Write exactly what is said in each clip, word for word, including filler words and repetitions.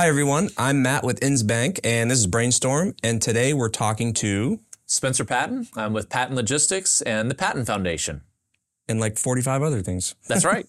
Hi, everyone. I'm Matt with InsBank, and this is Brainstorm. And today we're talking to Spencer Patton. I'm with Patton Logistics and the Patton Foundation. And like forty-five other things. That's right.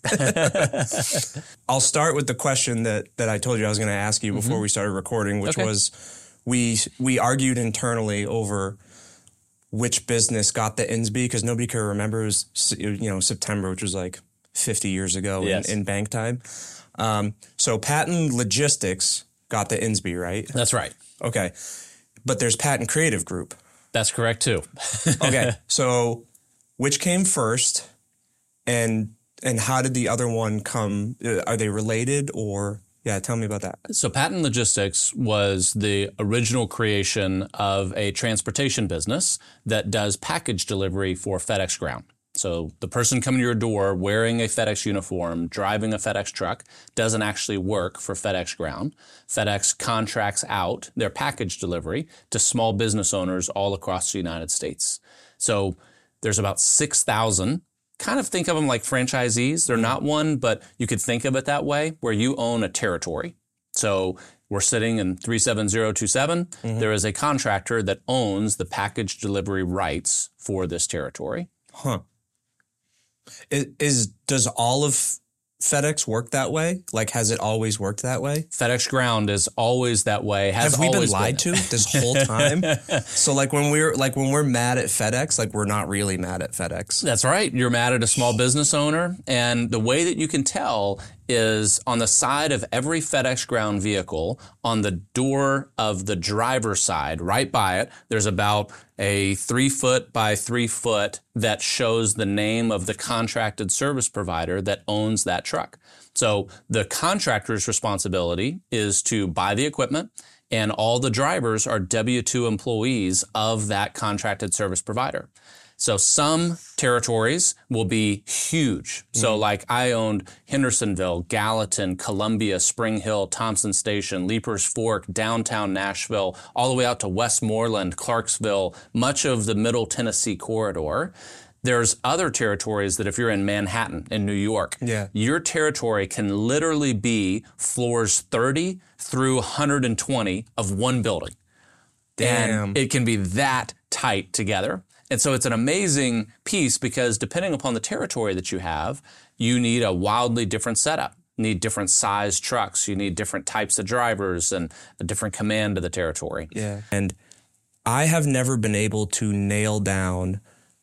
I'll start with the question that, that I told you I was going to ask you before mm-hmm. we started recording, which okay. was we we argued internally over which business got the I N S B E because nobody could remember. It was, you know, September, which was like fifty years ago yes. in, in bank time. Um, so Patton Logistics got the I N S B E, right? That's right. Okay. But there's Patton Creative Group. That's correct, too. Okay. So which came first and and how did the other one come? Are they related or... Yeah, tell me about that. So Patton Logistics was the original creation of a transportation business that does package delivery for FedEx Ground. So the person coming to your door wearing a FedEx uniform, driving a FedEx truck, doesn't actually work for FedEx Ground. FedEx contracts out their package delivery to small business owners all across the United States. So there's about six thousand. Kind of think of them like franchisees. They're not one, but you could think of it that way, where you own a territory. So we're sitting in three seven zero two seven. Mm-hmm. There is a contractor that owns the package delivery rights for this territory. Huh. Is, is does all of FedEx work that way? Like, has it always worked that way? FedEx Ground is always that way. Has Have we always been lied been. to this whole time? So, like when we're like when we're mad at FedEx, like we're not really mad at FedEx. That's right. You're mad at a small business owner, and the way that you can tell is on the side of every FedEx Ground vehicle, on the door of the driver's side, right by it, there's about a three foot by three foot that shows the name of the contracted service provider that owns that truck. So the contractor's responsibility is to buy the equipment, and all the drivers are W two employees of that contracted service provider. So some territories will be huge. So mm-hmm. like I owned Hendersonville, Gallatin, Columbia, Spring Hill, Thompson Station, Leapers Fork, downtown Nashville, all the way out to Westmoreland, Clarksville, much of the Middle Tennessee corridor. There's other territories that if you're in Manhattan, in New York, yeah. your territory can literally be floors thirty through one hundred twenty of one building. Damn. And it can be that tight together. And so it's an amazing piece because depending upon the territory that you have, you need a wildly different setup. You need different size trucks. You need different types of drivers and a different command of the territory. Yeah. And I have never been able to nail down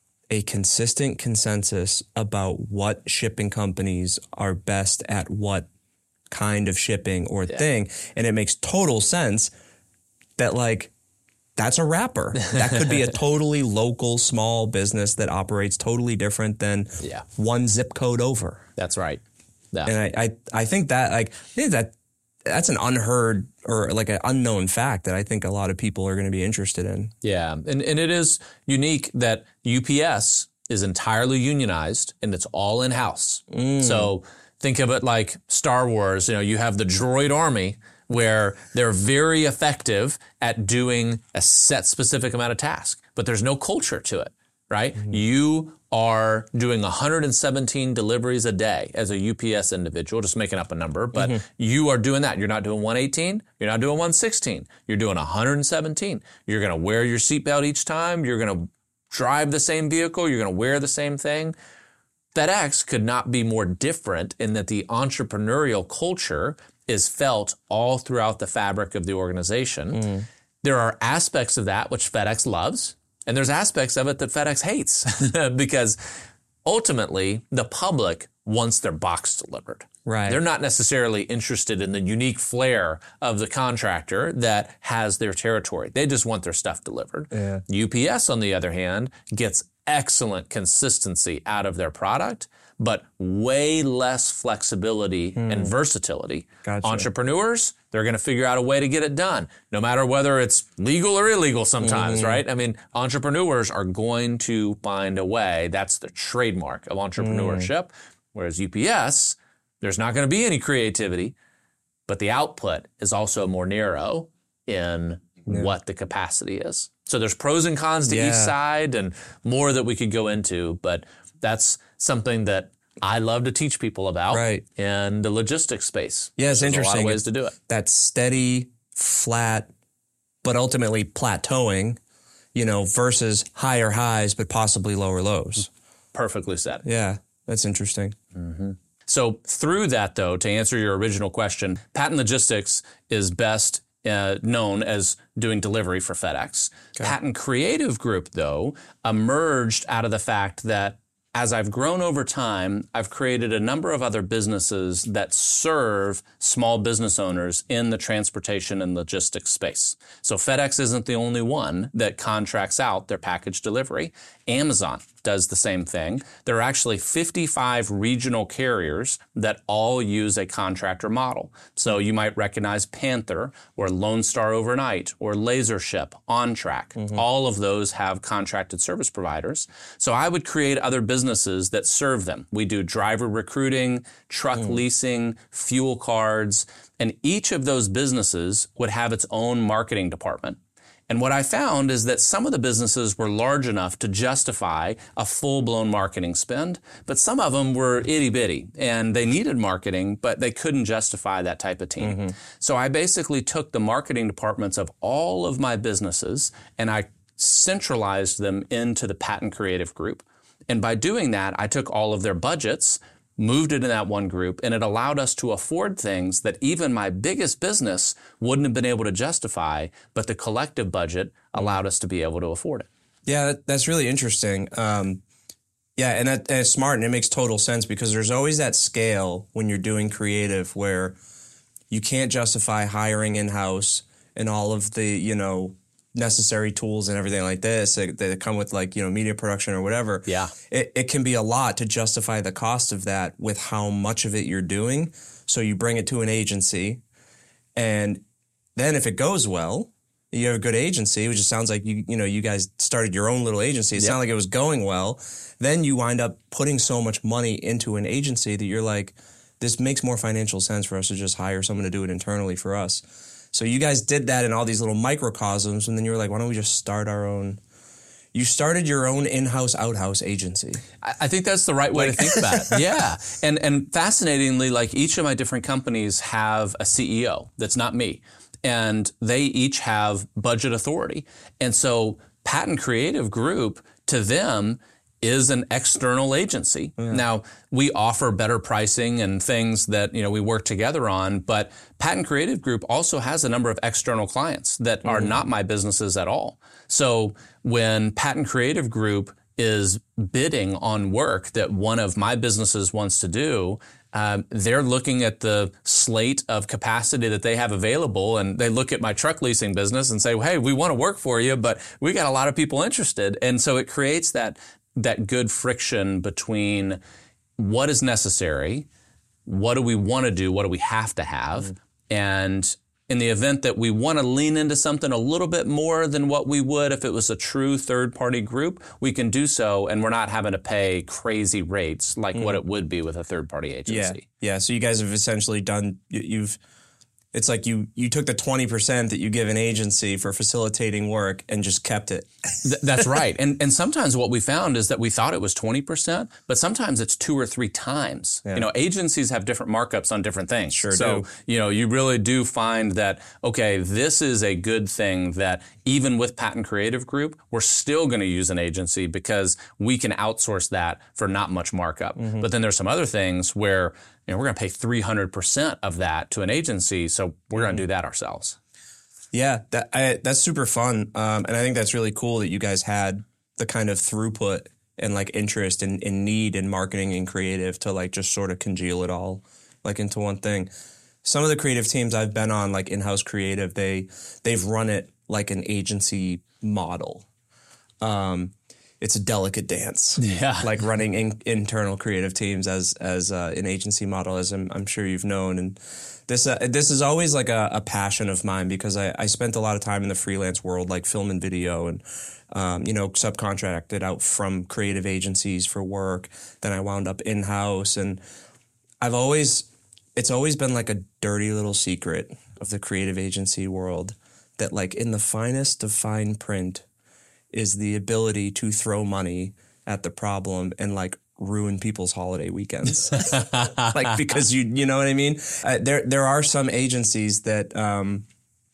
a consistent consensus about what shipping companies are best at what kind of shipping or yeah. thing. And it makes total sense that like, that's a wrapper. That could be a totally local small business that operates totally different than yeah. one zip code over. That's right. Yeah. And I, I, I think that like I think that that's an unheard or like an unknown fact that I think a lot of people are going to be interested in. Yeah. And and it is unique that U P S is entirely unionized and it's all in-house. Mm. So think of it like Star Wars. You know, you have the droid army where they're very effective at doing a set specific amount of tasks, but there's no culture to it, right? Mm-hmm. You are doing one hundred seventeen deliveries a day as a U P S individual, just making up a number, but mm-hmm. you are doing that. You're not doing one eighteen. You're not doing one sixteen. You're doing one hundred seventeen. You're going to wear your seatbelt each time. You're going to drive the same vehicle. You're going to wear the same thing. FedEx could not be more different in that the entrepreneurial culture is felt all throughout the fabric of the organization. Mm. There are aspects of that which FedEx loves, and there's aspects of it that FedEx hates because ultimately the public wants their box delivered. Right. They're not necessarily interested in the unique flair of the contractor that has their territory. They just want their stuff delivered. Yeah. U P S, on the other hand, gets excellent consistency out of their product, but way less flexibility mm. and versatility. Gotcha. Entrepreneurs, they're going to figure out a way to get it done, no matter whether it's legal or illegal sometimes, mm. right? I mean, entrepreneurs are going to find a way. That's the trademark of entrepreneurship. Mm. Whereas U P S, there's not going to be any creativity, but the output is also more narrow in yeah. what the capacity is. So there's pros and cons to yeah. each side and more that we could go into, but that's something that I love to teach people about Right. in the logistics space. Yeah, it's There's interesting. a lot of ways to do it. That steady, flat, but ultimately plateauing, you know, versus higher highs, but possibly lower lows. Perfectly said. Yeah, that's interesting. So through that, though, to answer your original question, Patent Logistics is best uh, known as doing delivery for FedEx. Okay. Patent Creative Group, though, emerged out of the fact that as I've grown over time, I've created a number of other businesses that serve small business owners in the transportation and logistics space. So FedEx isn't the only one that contracts out their package delivery. Amazon does the same thing. There are actually fifty-five regional carriers that all use a contractor model. So you might recognize Panther or Lone Star Overnight or LaserShip, OnTrack. Mm-hmm. All of those have contracted service providers. So I would create other businesses that serve them. We do driver recruiting, truck mm. leasing, fuel cards, and each of those businesses would have its own marketing department. And what I found is that some of the businesses were large enough to justify a full-blown marketing spend, but some of them were itty-bitty, and they needed marketing, but they couldn't justify that type of team. Mm-hmm. So I basically took the marketing departments of all of my businesses, and I centralized them into the Patent Creative Group. And by doing that, I took all of their budgets, moved it in that one group, and it allowed us to afford things that even my biggest business wouldn't have been able to justify, but the collective budget allowed us to be able to afford it. Yeah, that, that's really interesting. Um, yeah, and, that, and it's smart, and it makes total sense because there's always that scale when you're doing creative where you can't justify hiring in-house and all of the, you know, necessary tools and everything like this that, that come with, like, you know, media production or whatever. Yeah. It, it can be a lot to justify the cost of that with how much of it you're doing. So you bring it to an agency, and then if it goes well, you have a good agency, which it sounds like you you know you guys started your own little agency. It yep. sounded like it was going well. Then you wind up putting so much money into an agency that you're like, this makes more financial sense for us to just hire someone to do it internally for us. So you guys did that in all these little microcosms, and then you were like, why don't we just start our own? You started your own in-house, out-house agency. I think that's the right way like, to think about it. Yeah. And and fascinatingly, like each of my different companies have a C E O that's not me. And they each have budget authority. And so Patent Creative Group, to them, is an external agency. Yeah. Now, we offer better pricing and things that, you know, we work together on, but Patent Creative Group also has a number of external clients that mm-hmm. are not my businesses at all. So when Patent Creative Group is bidding on work that one of my businesses wants to do, um, they're looking at the slate of capacity that they have available, and they look at my truck leasing business and say, well, hey, we want to work for you, but we got a lot of people interested. And so it creates that that good friction between what is necessary, what do we want to do, what do we have to have, mm. and in the event that we want to lean into something a little bit more than what we would if it was a true third-party group, we can do so, and we're not having to pay crazy rates like mm. what it would be with a third-party agency. Yeah, yeah. So you guys have essentially done, you've It's like you you took the twenty percent that you give an agency for facilitating work and just kept it. Th- that's right. And and sometimes what we found is that we thought it was twenty percent, but sometimes it's two or three times. Yeah. You know, agencies have different markups on different things. Sure so, do. you know, you really do find that, okay, this is a good thing that even with Patent Creative Group, we're still going to use an agency because we can outsource that for not much markup. Mm-hmm. But then there's some other things where, you know, we're going to pay three hundred percent of that to an agency, so we're going to do that ourselves. Yeah, that I, that's super fun, um, and I think that's really cool that you guys had the kind of throughput and like interest and, and need in marketing and creative to like just sort of congeal it all like into one thing. Some of the creative teams I've been on, like in-house creative, they they've run it like an agency model. Um, It's a delicate dance, yeah. like running in, internal creative teams as as uh, an agency model, as I'm, I'm sure you've known. And this uh, this is always like a, a passion of mine because I, I spent a lot of time in the freelance world, like film and video, and um, you know, subcontracted out from creative agencies for work. Then I wound up in house, and I've always it's always been like a dirty little secret of the creative agency world that, like, in the finest of fine print is the ability to throw money at the problem and like ruin people's holiday weekends. Like, because you, you know what I mean? Uh, there, there are some agencies that, um,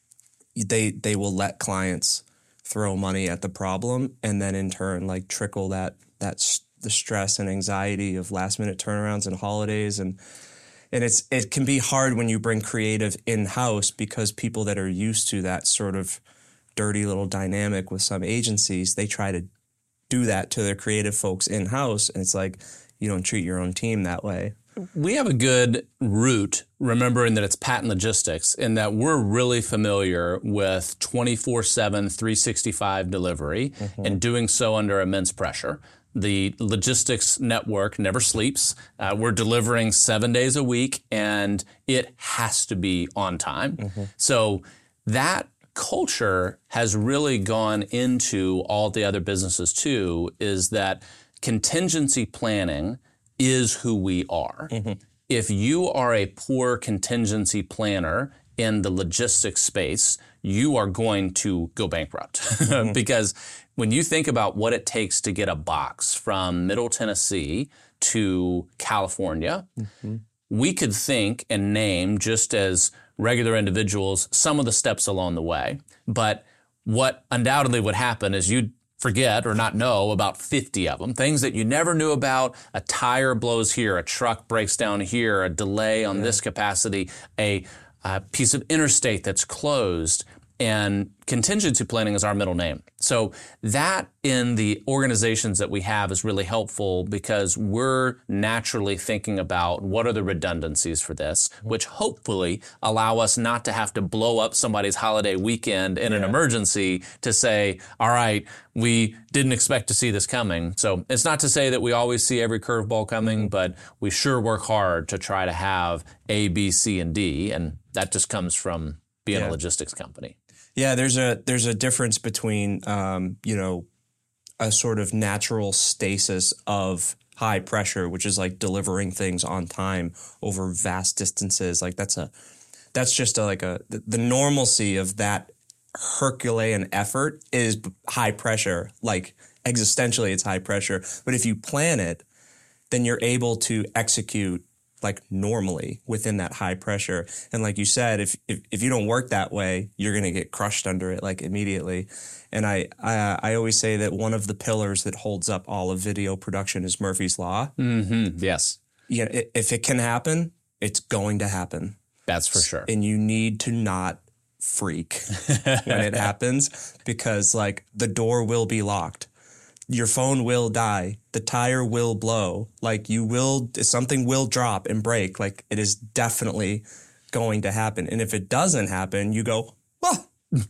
they, they will let clients throw money at the problem and then in turn, like trickle that, that, the stress and anxiety of last minute turnarounds and holidays. And, and it's, it can be hard when you bring creative in-house because people that are used to that sort of dirty little dynamic with some agencies, they try to do that to their creative folks in-house. And it's like, you don't treat your own team that way. We have a good route, remembering that it's Patent Logistics, in that we're really familiar with twenty-four seven, three sixty-five delivery mm-hmm. and doing so under immense pressure. The logistics network never sleeps. Uh, we're delivering seven days a week, and it has to be on time. Mm-hmm. So that culture has really gone into all the other businesses too, is that contingency planning is who we are. Mm-hmm. If you are a poor contingency planner in the logistics space, you are going to go bankrupt. Mm-hmm. Because when you think about what it takes to get a box from Middle Tennessee to California, mm-hmm. we could think and name, just as regular individuals, some of the steps along the way. But what undoubtedly would happen is you'd forget or not know about fifty of them, things that you never knew about. A tire blows here, a truck breaks down here, a delay on yeah. this capacity, a, a piece of interstate that's closed. And contingency planning is our middle name. So that in the organizations that we have is really helpful because we're naturally thinking about what are the redundancies for this, which hopefully allow us not to have to blow up somebody's holiday weekend in yeah. an emergency to say, all right, we didn't expect to see this coming. So it's not to say that we always see every curveball coming, mm-hmm. but we sure work hard to try to have A, B, C, and D. And that just comes from being yeah. a logistics company. Yeah, there's a there's a difference between um, you know, a sort of natural stasis of high pressure, which is like delivering things on time over vast distances. Like that's a that's just a, like a the, the normalcy of that Herculean effort is high pressure. Like existentially, it's high pressure. But if you plan it, then you're able to execute like normally within that high pressure. And like you said, if, if, if you don't work that way, you're going to get crushed under it like immediately. And I, I, I always say that one of the pillars that holds up all of video production is Murphy's Law. Mm-hmm. Yes. Yeah. If it can happen, it's going to happen. That's for sure. And you need to not freak when it happens because like the door will be locked. Your phone will die. The tire will blow. Like you will, something will drop and break. Like it is definitely going to happen. And if it doesn't happen, you go, well,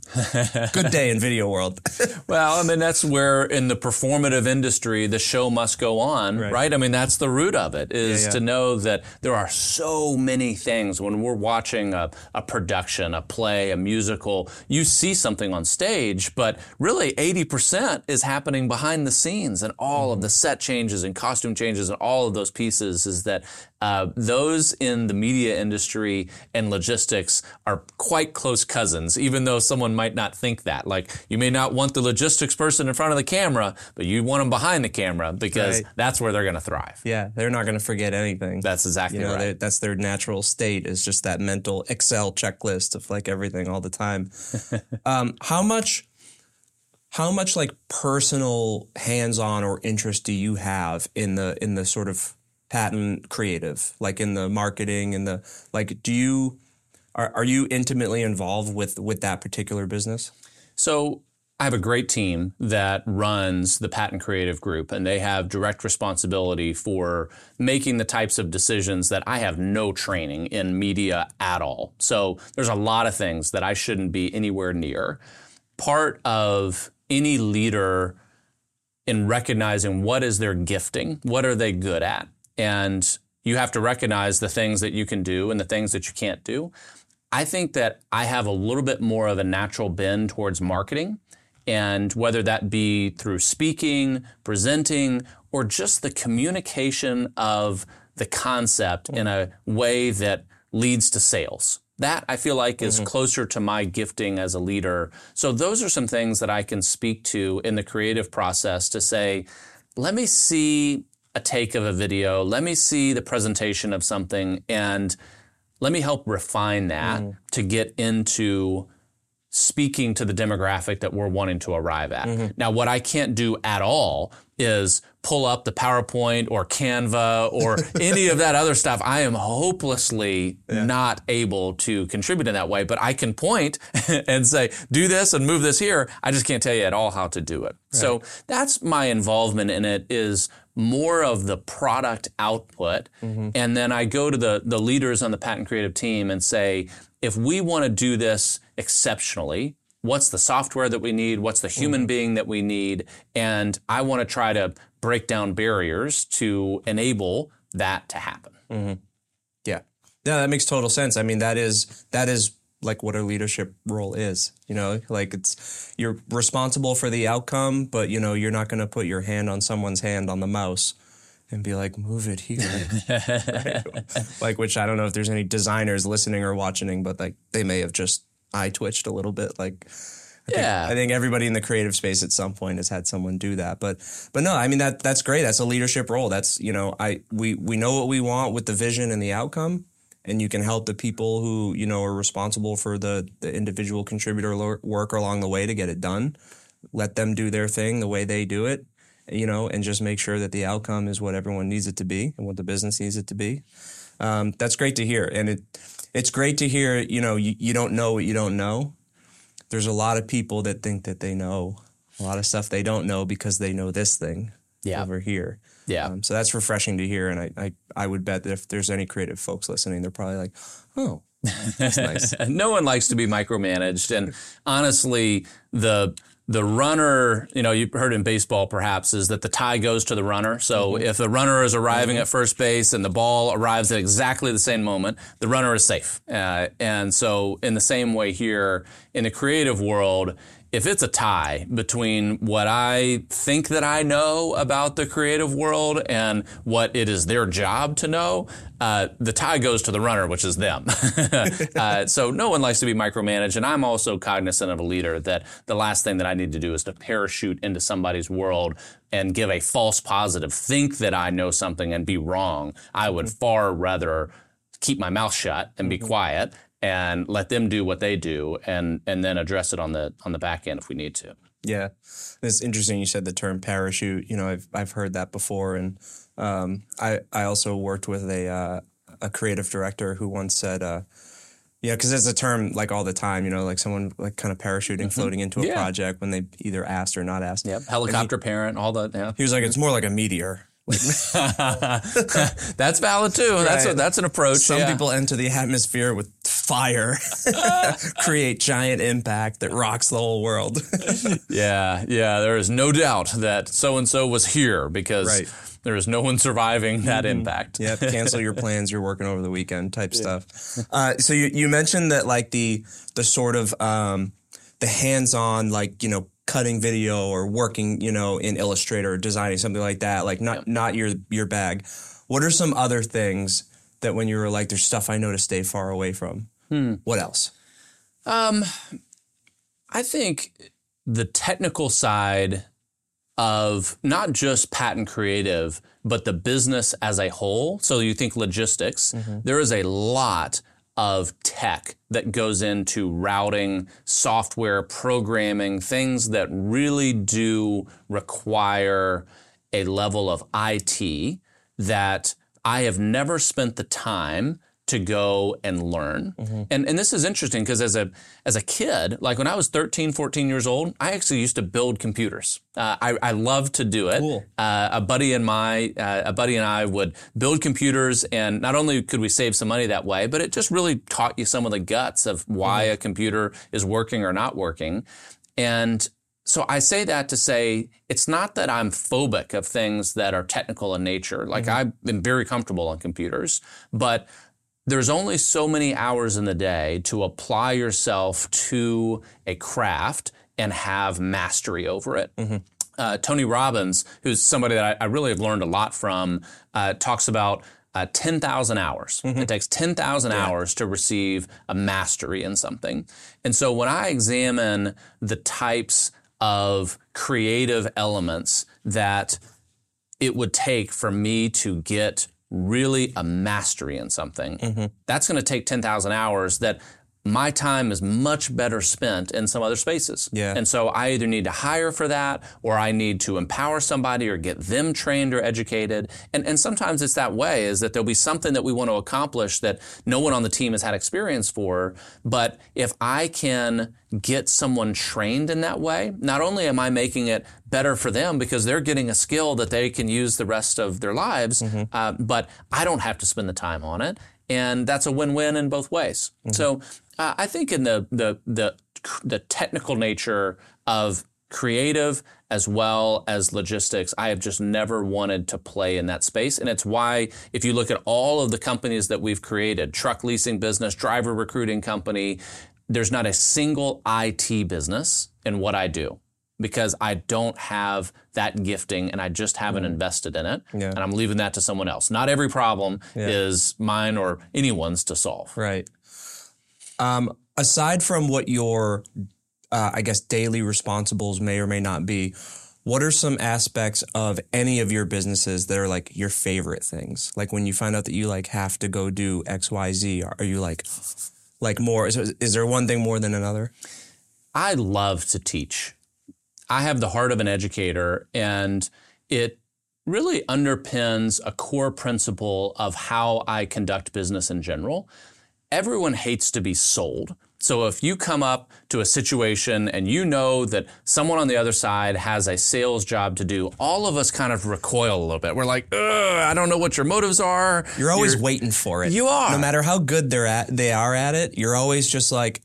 good day in video world. Well, I mean, that's where in the performative industry, the show must go on, right? right? I mean, that's the root of it is yeah, yeah. to know that there are so many things when we're watching a, a production, a play, a musical, you see something on stage, but really eighty percent is happening behind the scenes and all mm-hmm. of the set changes and costume changes and all of those pieces is that uh, those in the media industry and logistics are quite close cousins, even though someone might not think that. Like, you may not want the logistics person in front of the camera, but you want them behind the camera because right. that's where they're going to thrive. Yeah, they're not going to forget anything. That's exactly you know, right. That's their natural state is just that mental Excel checklist of like everything all the time. um, how much, how much like personal hands-on or interest do you have in the in the sort of patent creative, like in the marketing and the like? Do you Are, are you intimately involved with, with that particular business? So I have a great team that runs the Patent Creative Group, and they have direct responsibility for making the types of decisions that I have no training in media at all. So there's a lot of things that I shouldn't be anywhere near. Part of any leader in recognizing what is their gifting, what are they good at, and you have to recognize the things that you can do and the things that you can't do. I think that I have a little bit more of a natural bend towards marketing, and whether that be through speaking, presenting, or just the communication of the concept in a way that leads to sales. That I feel like is mm-hmm. closer to my gifting as a leader. So those are some things that I can speak to in the creative process to say, let me see a take of a video. Let me see the presentation of something, and let me help refine that mm. to get into speaking to the demographic that we're wanting to arrive at. Mm-hmm. Now, what I can't do at all is pull up the PowerPoint or Canva or any of that other stuff. I am hopelessly yeah. not able to contribute in that way, but I can point and say, do this and move this here. I just can't tell you at all how to do it. Right. So that's my involvement in it, is more of the product output. Mm-hmm. And then I go to the, the leaders on the Patent Creative team and say, if we want to do this exceptionally, what's the software that we need? What's the human mm-hmm. being that we need? And I want to try to break down barriers to enable that to happen. Mm-hmm. Yeah. Yeah, that makes total sense. I mean, that is that is like what a leadership role is. You know, like it's you're responsible for the outcome, but you know, you're not going to put your hand on someone's hand on the mouse and be like, move it here. Right? Like, which I don't know if there's any designers listening or watching, but like they may have just eye twitched a little bit. Like, I yeah, think, I think everybody in the creative space at some point has had someone do that. But, but no, I mean, that that's great. That's a leadership role. That's, you know, I, we, we know what we want with the vision and the outcome, and you can help the people who, you know, are responsible for the, the individual contributor work along the way to get it done. Let them do their thing the way they do it. You know, and just make sure that the outcome is what everyone needs it to be and what the business needs it to be. Um, that's great to hear. And it it's great to hear, you know, you, you don't know what you don't know. There's a lot of people that think that they know a lot of stuff they don't know because they know this thing yeah. over here. Yeah. Um, so that's refreshing to hear. And I, I, I would bet that if there's any creative folks listening, they're probably like, oh, that's nice. No one likes to be micromanaged. And honestly, the... The runner, you know, you heard in baseball perhaps, is that the tie goes to the runner. So mm-hmm. if the runner is arriving mm-hmm. at first base and the ball arrives at exactly the same moment, the runner is safe. Uh, and so in the same way here, in the creative world, if it's a tie between what I think that I know about the creative world and what it is their job to know, uh, the tie goes to the runner, which is them. uh, so no one likes to be micromanaged. And I'm also cognizant of a leader that the last thing that I need to do is to parachute into somebody's world and give a false positive, think that I know something and be wrong. I would far rather keep my mouth shut and be mm-hmm. quiet and let them do what they do, and and then address it on the on the back end if we need to. Yeah, it's interesting you said the term parachute. You know, I've I've heard that before, and um, I I also worked with a uh, a creative director who once said, uh, yeah, because it's a term like all the time. You know, like someone like kind of parachuting, mm-hmm. floating into a yeah. project when they either asked or not asked. Yep, helicopter he, parent, all that. Yeah, he was like, it's more like a meteor. That's valid too. Right. That's a, that's an approach. Some yeah. people enter the atmosphere with fire, create giant impact that rocks the whole world. yeah, yeah. There is no doubt that so and so was here because right. there is no one surviving that mm-hmm. impact. Yep. Cancel your plans. You're working over the weekend type yeah. stuff. Uh, so you you mentioned that like the the sort of um, the hands-on, like, you know, cutting video or working, you know, in Illustrator or designing something like that, like not, yep. not your, your bag. What are some other things that when you were like, there's stuff I know to stay far away from? Hmm. What else? Um, I think the technical side of not just Patent Creative, but the business as a whole. So you think logistics, mm-hmm. there is a lot of tech that goes into routing, software, programming, things that really do require a level of I T that I have never spent the time to go and learn. Mm-hmm. And and this is interesting because as a as a kid, like when I was thirteen, fourteen years old, I actually used to build computers. Uh, I, I loved to do it. Cool. Uh, a buddy and my uh, a buddy and I would build computers, and not only could we save some money that way, but it just really taught you some of the guts of why mm-hmm. a computer is working or not working. And so I say that to say it's not that I'm phobic of things that are technical in nature. Like mm-hmm. I've been very comfortable on computers, but there's only so many hours in the day to apply yourself to a craft and have mastery over it. Mm-hmm. Uh, Tony Robbins, who's somebody that I, I really have learned a lot from, uh, talks about uh, ten thousand hours. Mm-hmm. It takes ten thousand yeah. hours to receive a mastery in something. And so when I examine the types of creative elements that it would take for me to get really a mastery in something, mm-hmm. that's going to take ten thousand hours that my time is much better spent in some other spaces. Yeah. And so I either need to hire for that, or I need to empower somebody or get them trained or educated. And, and sometimes it's that way, is that there'll be something that we want to accomplish that no one on the team has had experience for. But if I can get someone trained in that way, not only am I making it better for them because they're getting a skill that they can use the rest of their lives, mm-hmm. uh, but I don't have to spend the time on it. And that's a win-win in both ways. Mm-hmm. So uh, I think in the, the the the technical nature of creative as well as logistics, I have just never wanted to play in that space. And it's why, if you look at all of the companies that we've created, truck leasing business, driver recruiting company, there's not a single I T business in what I do, because I don't have that gifting and I just haven't mm. invested in it. Yeah. And I'm leaving that to someone else. Not every problem yeah. is mine or anyone's to solve. Right. Um, aside from what your, uh, I guess, daily responsibles may or may not be, what are some aspects of any of your businesses that are like your favorite things? Like when you find out that you like have to go do X, Y, Z, are you like, like more, is, is there one thing more than another? I love to teach. I have the heart of an educator, and it really underpins a core principle of how I conduct business in general. Everyone hates to be sold. So if you come up to a situation and you know that someone on the other side has a sales job to do, all of us kind of recoil a little bit. We're like, ugh, I don't know what your motives are. You're always you're, waiting for it. You are. No matter how good they're at, they are at it, you're always just like,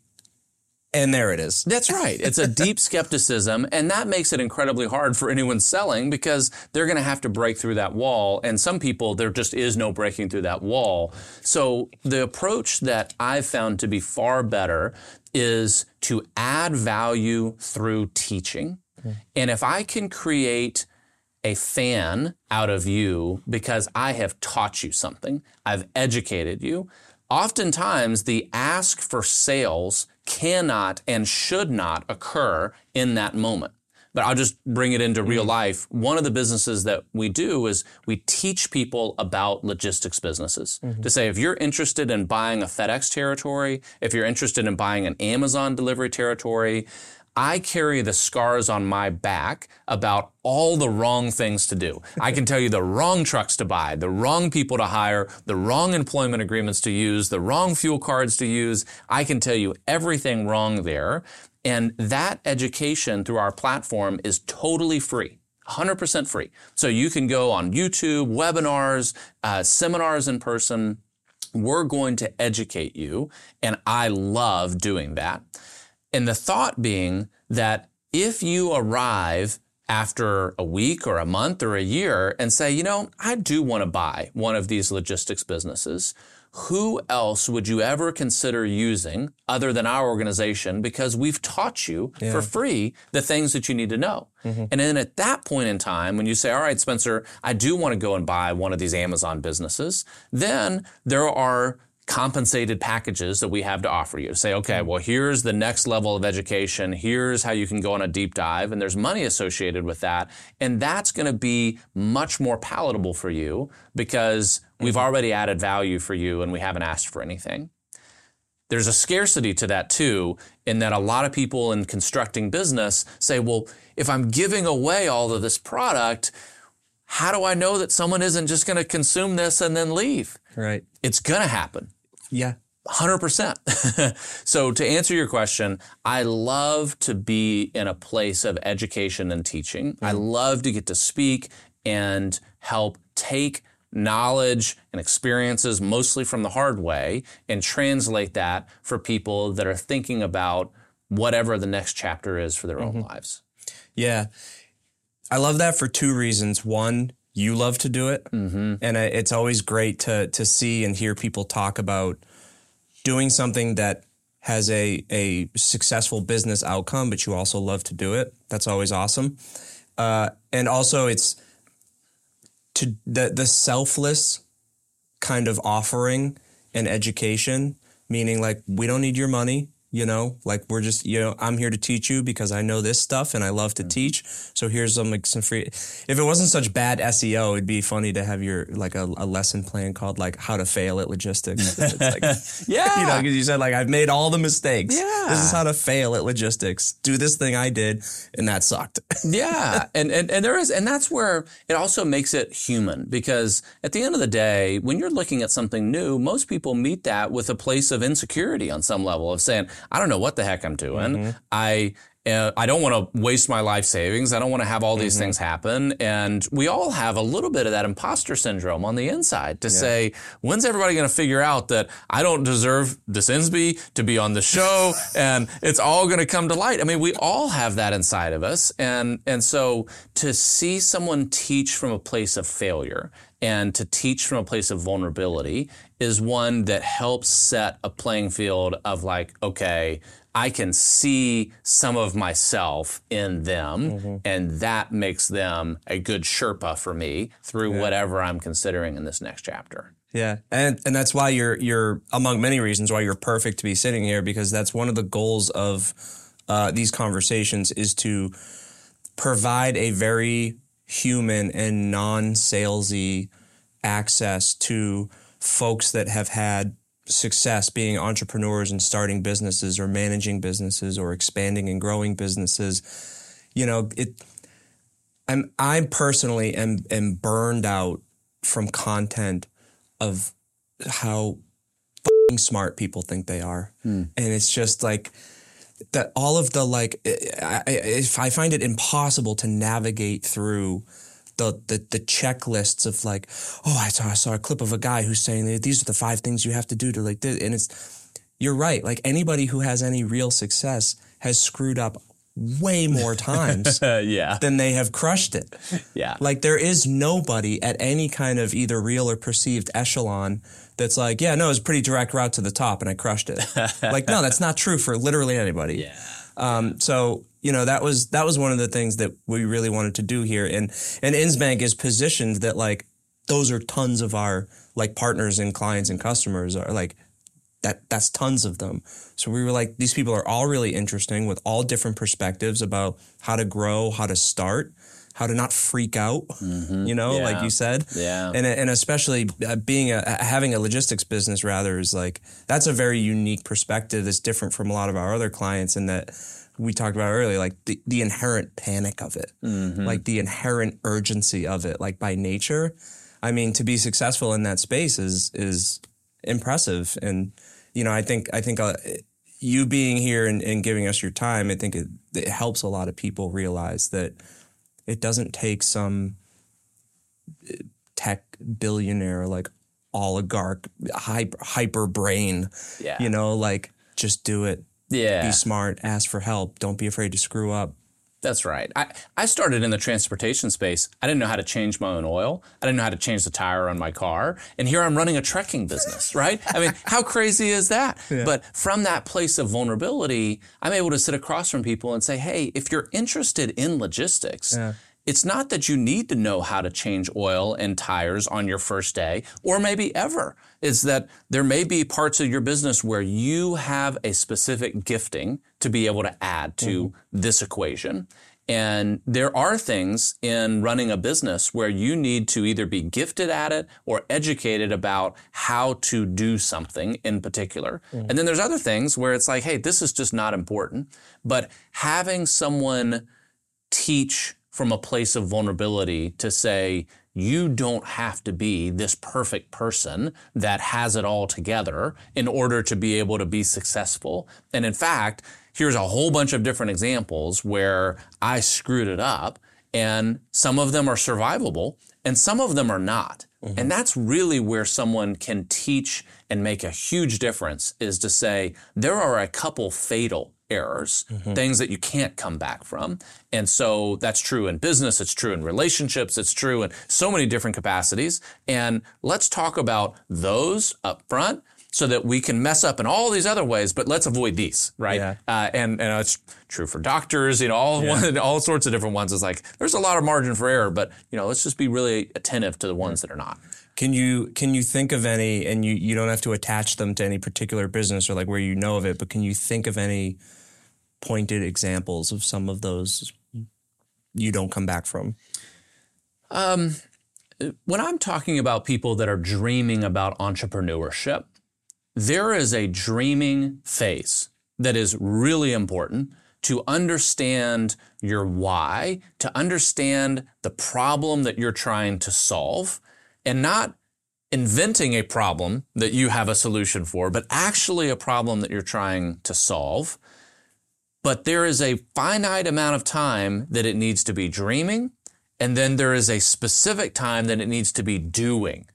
and there it is. That's right. It's a deep skepticism, and that makes it incredibly hard for anyone selling, because they're going to have to break through that wall. And some people, there just is no breaking through that wall. So the approach that I've found to be far better is to add value through teaching. Mm. And if I can create a fan out of you because I have taught you something, I've educated you, oftentimes the ask for sales cannot and should not occur in that moment. But I'll just bring it into mm-hmm. real life. One of the businesses that we do is we teach people about logistics businesses. Mm-hmm. To say, if you're interested in buying a FedEx territory, if you're interested in buying an Amazon delivery territory, I carry the scars on my back about all the wrong things to do. I can tell you the wrong trucks to buy, the wrong people to hire, the wrong employment agreements to use, the wrong fuel cards to use. I can tell you everything wrong there. And that education through our platform is totally free. one hundred percent free. So you can go on YouTube, webinars, uh, seminars in person. We're going to educate you, and I love doing that. And the thought being that if you arrive after a week or a month or a year and say, you know, I do want to buy one of these logistics businesses, who else would you ever consider using other than our organization? Because we've taught you yeah. for free the things that you need to know. Mm-hmm. And then at that point in time, when you say, all right, Spencer, I do want to go and buy one of these Amazon businesses, then there are compensated packages that we have to offer you. Say, okay, well, here's the next level of education. Here's how you can go on a deep dive. And there's money associated with that. And that's going to be much more palatable for you because we've already added value for you and we haven't asked for anything. There's a scarcity to that too, in that a lot of people in constructing business say, well, if I'm giving away all of this product, how do I know that someone isn't just going to consume this and then leave? Right. It's going to happen. Yeah. one hundred percent. So to answer your question, I love to be in a place of education and teaching. Mm. I love to get to speak and help take knowledge and experiences, mostly from the hard way, and translate that for people that are thinking about whatever the next chapter is for their mm-hmm. own lives. Yeah. I love that for two reasons. One, you love to do it. Mm-hmm. And it's always great to to see and hear people talk about doing something that has a, a successful business outcome, but you also love to do it. That's always awesome. Uh, and also it's to the, the selfless kind of offering and education, meaning like, we don't need your money. You know, like we're just, you know, I'm here to teach you because I know this stuff and I love to teach. So here's some like some free. If it wasn't such bad S E O, it'd be funny to have your like a, a lesson plan called like how to fail at logistics. It's like, yeah, you know, because you said like I've made all the mistakes. Yeah, this is how to fail at logistics. Do this thing I did, and that sucked. yeah, and, and and there is, and that's where it also makes it human, because at the end of the day, when you're looking at something new, most people meet that with a place of insecurity on some level of saying, I don't know what the heck I'm doing. Mm-hmm. I uh, I don't want to waste my life savings. I don't want to have all these mm-hmm. things happen. And we all have a little bit of that imposter syndrome on the inside to yeah. say, when's everybody going to figure out that I don't deserve this Insby to be on the show and it's all going to come to light? I mean, we all have that inside of us. And, and so to see someone teach from a place of failure and to teach from a place of vulnerability is one that helps set a playing field of like, okay, I can see some of myself in them, mm-hmm. and that makes them a good Sherpa for me through yeah. whatever I'm considering in this next chapter. Yeah, and and that's why you're you're among many reasons why you're perfect to be sitting here, because that's one of the goals of uh, these conversations is to provide a very human and non-salesy access to folks that have had success being entrepreneurs and starting businesses or managing businesses or expanding and growing businesses. You know, it. I'm I personally am am burned out from content of how fucking smart people think they are, hmm. and it's just like that. All of the like, I, I I find it impossible to navigate through The, the the checklists of like, oh, I saw I saw a clip of a guy who's saying that these are the five things you have to do to like this. And it's, you're right. Like anybody who has any real success has screwed up way more times yeah. than they have crushed it. Yeah. Like there is nobody at any kind of either real or perceived echelon that's like, yeah, no, it was a pretty direct route to the top and I crushed it. Like, no, that's not true for literally anybody. Yeah. Um, so, you know, that was that was one of the things that we really wanted to do here. And and Insbank is positioned that like those are tons of our like partners and clients and customers are like that that's tons of them. So we were like, these people are all really interesting with all different perspectives about how to grow, how to start, how to not freak out, mm-hmm. you know, yeah. like you said. Yeah. And and especially being a having a logistics business rather is like, that's a very unique perspective that's different from a lot of our other clients in that we talked about earlier, like the, the inherent panic of it, mm-hmm. like the inherent urgency of it, like by nature. I mean, to be successful in that space is is impressive. And, you know, I think I think uh, you being here and, and giving us your time, I think it, it helps a lot of people realize that it doesn't take some tech billionaire, like oligarch, hyper, hyper brain, yeah. you know, like just do it. Yeah. Be smart, ask for help. Don't be afraid to screw up. That's right. I, I started in the transportation space. I didn't know how to change my own oil. I didn't know how to change the tire on my car. And here I'm running a trekking business, right? I mean, how crazy is that? Yeah. But from that place of vulnerability, I'm able to sit across from people and say, hey, if you're interested in logistics, yeah. it's not that you need to know how to change oil and tires on your first day or maybe ever. It's that there may be parts of your business where you have a specific gifting to be able to add to mm-hmm. this equation. And there are things in running a business where you need to either be gifted at it or educated about how to do something in particular. Mm-hmm. And then there's other things where it's like, hey, this is just not important. But having someone teach from a place of vulnerability to say, you don't have to be this perfect person that has it all together in order to be able to be successful. And in fact, here's a whole bunch of different examples where I screwed it up, and some of them are survivable and some of them are not. Mm-hmm. And that's really where someone can teach and make a huge difference, is to say there are a couple fatal errors, mm-hmm. things that you can't come back from. And so that's true in business, it's true in relationships, it's true in so many different capacities. And let's talk about those up front. so that we can mess up in all these other ways, but let's avoid these, right? Yeah. Uh, and and it's true for doctors, you know, all Yeah. one, all sorts of different ones. It's like there's a lot of margin for error, but you know, let's just be really attentive to the ones that are not. Can you can you think of any, and you, you don't have to attach them to any particular business or like where you know of it, but can you think of any pointed examples of some of those you don't come back from? Um, when I'm talking about people that are dreaming about entrepreneurship, there is a dreaming phase that is really important to understand your why, to understand the problem that you're trying to solve, and not inventing a problem that you have a solution for, but actually a problem that you're trying to solve. But there is a finite amount of time that it needs to be dreaming, and then there is a specific time that it needs to be doing.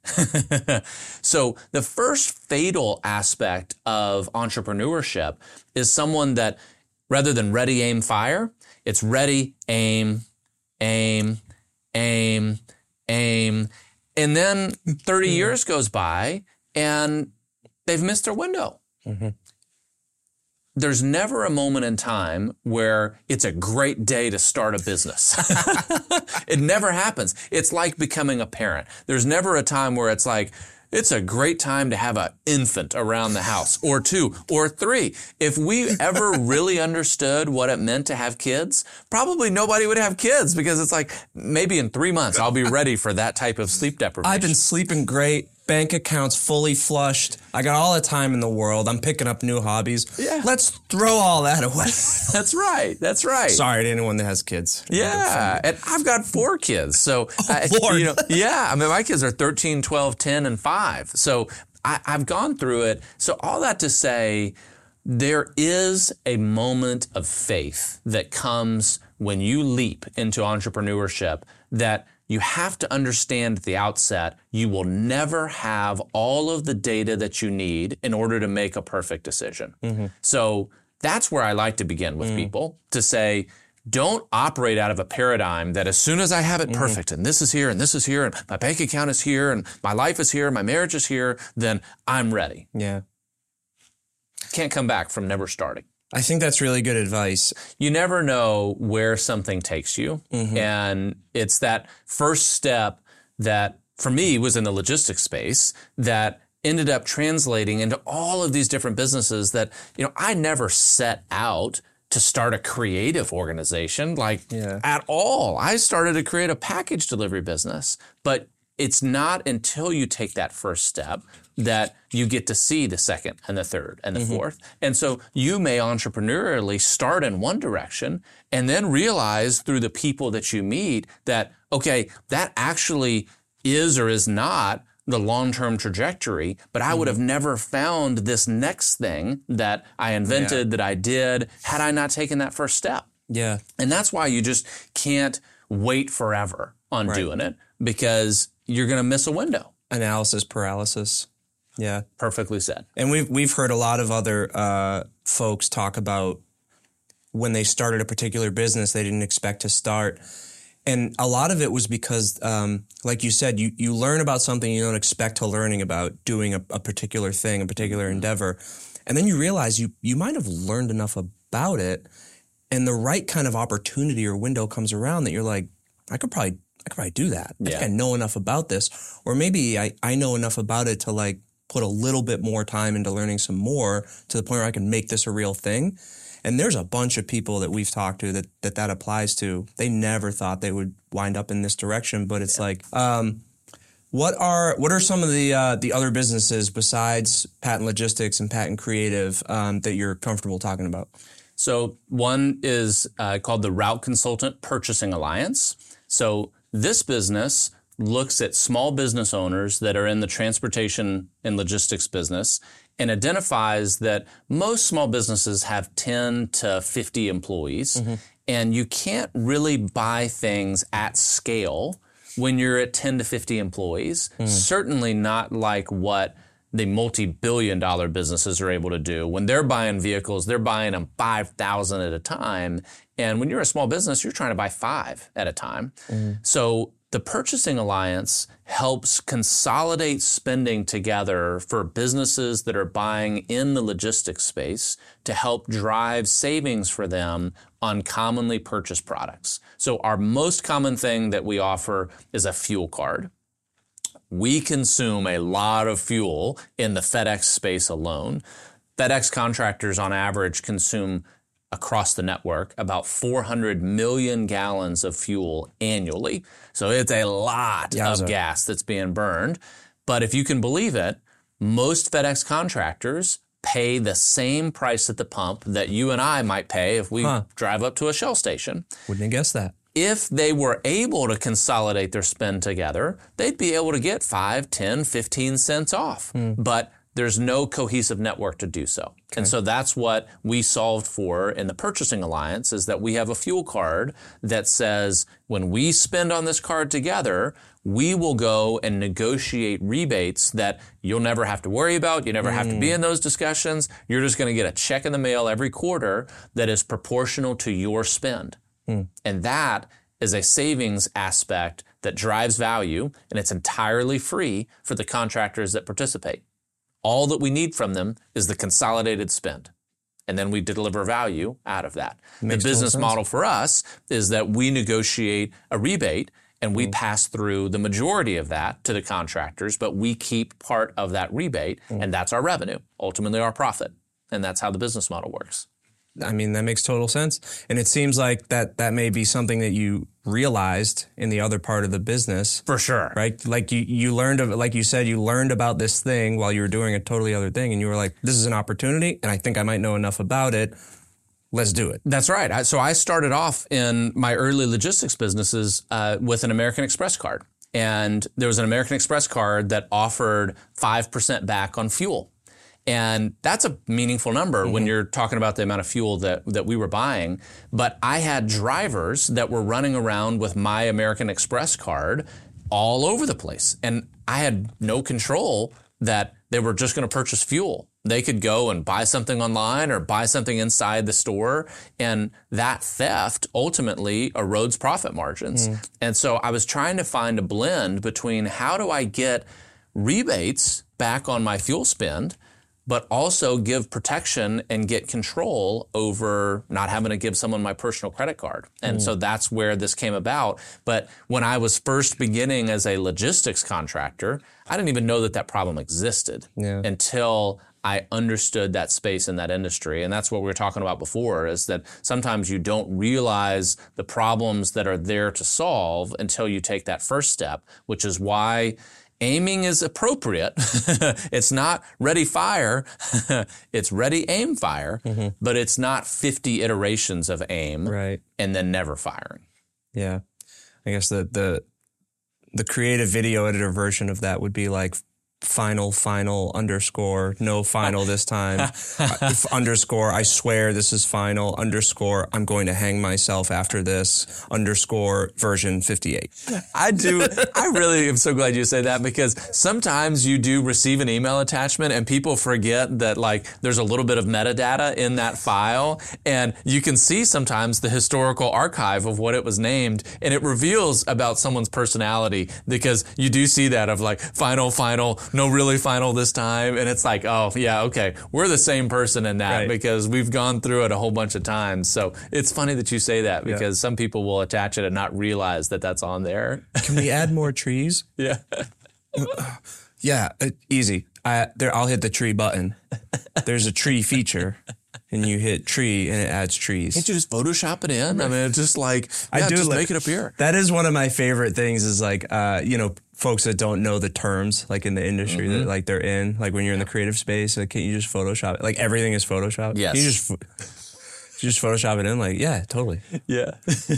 So the first fatal aspect of entrepreneurship is someone that, rather than ready, aim, fire, it's ready, aim, aim, aim, aim. And then thirty years goes by and they've missed their window. Mm-hmm. There's never a moment in time where it's a great day to start a business. It never happens. It's like becoming a parent. There's never a time where it's like, it's a great time to have an infant around the house, or two, or three. If we ever really understood what it meant to have kids, probably nobody would have kids, because it's like, maybe in three months I'll be ready for that type of sleep deprivation. I've been sleeping great. Bank account's fully flushed. I got all the time in the world. I'm picking up new hobbies. Yeah. Let's throw all that away. That's right. That's right. Sorry to anyone that has kids. Yeah. And I've got four kids. So, Oh, I, Lord. you know, yeah. I mean, my kids are thirteen, twelve, ten, and five. So I, I've gone through it. So all that to say, there is a moment of faith that comes when you leap into entrepreneurship that you have to understand at the outset, you will never have all of the data that you need in order to make a perfect decision. Mm-hmm. So that's where I like to begin with mm. people, to say, don't operate out of a paradigm that as soon as I have it perfect, mm-hmm. and this is here, and this is here, and my bank account is here, and my life is here, my marriage is here, then I'm ready. Yeah. Can't come back from never starting. I think that's really good advice. You never know where something takes you. Mm-hmm. And it's that first step that, for me, was in the logistics space that ended up translating into all of these different businesses that, you know, I never set out to start a creative organization, like yeah. at all. I started to create a package delivery business, but it's not until you take that first step that you get to see the second and the third and the mm-hmm. fourth. And so you may entrepreneurially start in one direction and then realize through the people that you meet that, okay, that actually is or is not the long-term trajectory, but I mm-hmm. would have never found this next thing that I invented, yeah. that I did, had I not taken that first step. Yeah. And that's why you just can't wait forever on right. doing it, because you're going to miss a window. Analysis paralysis. Yeah. Perfectly said. And we've, we've heard a lot of other uh, folks talk about when they started a particular business they didn't expect to start. And a lot of it was because, um, like you said, you, you learn about something you don't expect to learning about, doing a, a particular thing, a particular endeavor. And then you realize you, you might have learned enough about it, and the right kind of opportunity or window comes around that you're like, I could probably I could probably do that. I yeah. think I know enough about this. Or maybe I, I know enough about it to like put a little bit more time into learning some more to the point where I can make this a real thing. And there's a bunch of people that we've talked to that that, that applies to. They never thought they would wind up in this direction. But it's yeah. like, um, what are what are some of the uh, the other businesses besides Patent Logistics and Patent Creative um, that you're comfortable talking about? So one is uh, called the Route Consultant Purchasing Alliance. So this business looks at small business owners that are in the transportation and logistics business and identifies that most small businesses have ten to fifty employees, mm-hmm. and you can't really buy things at scale when you're at ten to fifty employees. Mm. Certainly not like what the multi-billion dollar businesses are able to do. When they're buying vehicles, they're buying them five thousand at a time. And when you're a small business, you're trying to buy five at a time. Mm. So The Purchasing Alliance helps consolidate spending together for businesses that are buying in the logistics space to help drive savings for them on commonly purchased products. So our most common thing that we offer is a fuel card. We consume a lot of fuel in the FedEx space alone. FedEx contractors on average consume across the network about four hundred million gallons of fuel annually. So it's a lot Yowza. of gas that's being burned. But if you can believe it, most FedEx contractors pay the same price at the pump that you and I might pay if we Huh. drive up to a Shell station. Wouldn't have guessed that. If they were able to consolidate their spend together, they'd be able to get five, ten, fifteen cents off. But there's no cohesive network to do so. And so that's what we solved for in the Purchasing Alliance, is that we have a fuel card that says when we spend on this card together, we will go and negotiate rebates that you'll never have to worry about. You never have to be in those discussions. You're just going to get a check in the mail every quarter that is proportional to your spend. And that is a savings aspect that drives value, and it's entirely free for the contractors that participate. All that we need from them is the consolidated spend, and then we deliver value out of that. Makes the business total sense. model for us is that we negotiate a rebate and we pass through the majority of that to the contractors, but we keep part of that rebate, and that's our revenue, ultimately our profit. And that's how the business model works. I mean, that makes total sense. And it seems like that that may be something that you realized in the other part of the business. For sure. Right? Like you, you learned, of, like you said, you learned about this thing while you were doing a totally other thing. And you were like, this is an opportunity. And I think I might know enough about it. Let's do it. That's right. I, so I started off in my early logistics businesses uh, with an American Express card. And there was an American Express card that offered five percent back on fuel. And that's a meaningful number mm-hmm. when you're talking about the amount of fuel that, that we were buying. But I had drivers that were running around with my American Express card all over the place. And I had no control that they were just going to purchase fuel. They could go and buy something online or buy something inside the store. And that theft ultimately erodes profit margins. Mm. And so I was trying to find a blend between how do I get rebates back on my fuel spend, but also give protection and get control over not having to give someone my personal credit card. And mm. so that's where this came about. But when I was first beginning as a logistics contractor, I didn't even know that that problem existed yeah. until I understood that space in that industry. And that's what we were talking about before, is that sometimes you don't realize the problems that are there to solve until you take that first step, which is why aiming is appropriate. It's not ready, fire. It's ready, aim, fire. Mm-hmm. But it's not fifty iterations of aim right. and then never firing. Yeah. I guess the, the, the creative video editor version of that would be like final, final, underscore, no final this time, uh, underscore, I swear this is final, underscore, I'm going to hang myself after this, underscore, version fifty-eight. I do, I really am so glad you said that, because sometimes you do receive an email attachment and people forget that like there's a little bit of metadata in that file, and you can see sometimes the historical archive of what it was named, and it reveals about someone's personality, because you do see that of like final, final, no really final this time. And it's like, oh yeah, okay. We're the same person in that right. because we've gone through it a whole bunch of times. So it's funny that you say that, because yeah. some people will attach it and not realize that that's on there. Can we add more trees? Yeah. yeah. Uh, easy. I, there, I'll hit the tree button. There's a tree feature. And you hit tree and it adds trees. Can't you just Photoshop it in? I mean, it's just like, yeah, I do just like, make it appear. That is one of my favorite things is like, uh, you know, folks that don't know the terms, like in the industry mm-hmm. that like they're in, like when you're in the creative space, like, can't you just Photoshop it? Like everything is Photoshop. Yes. Can you just, you just Photoshop it in? Like, yeah, totally. Yeah.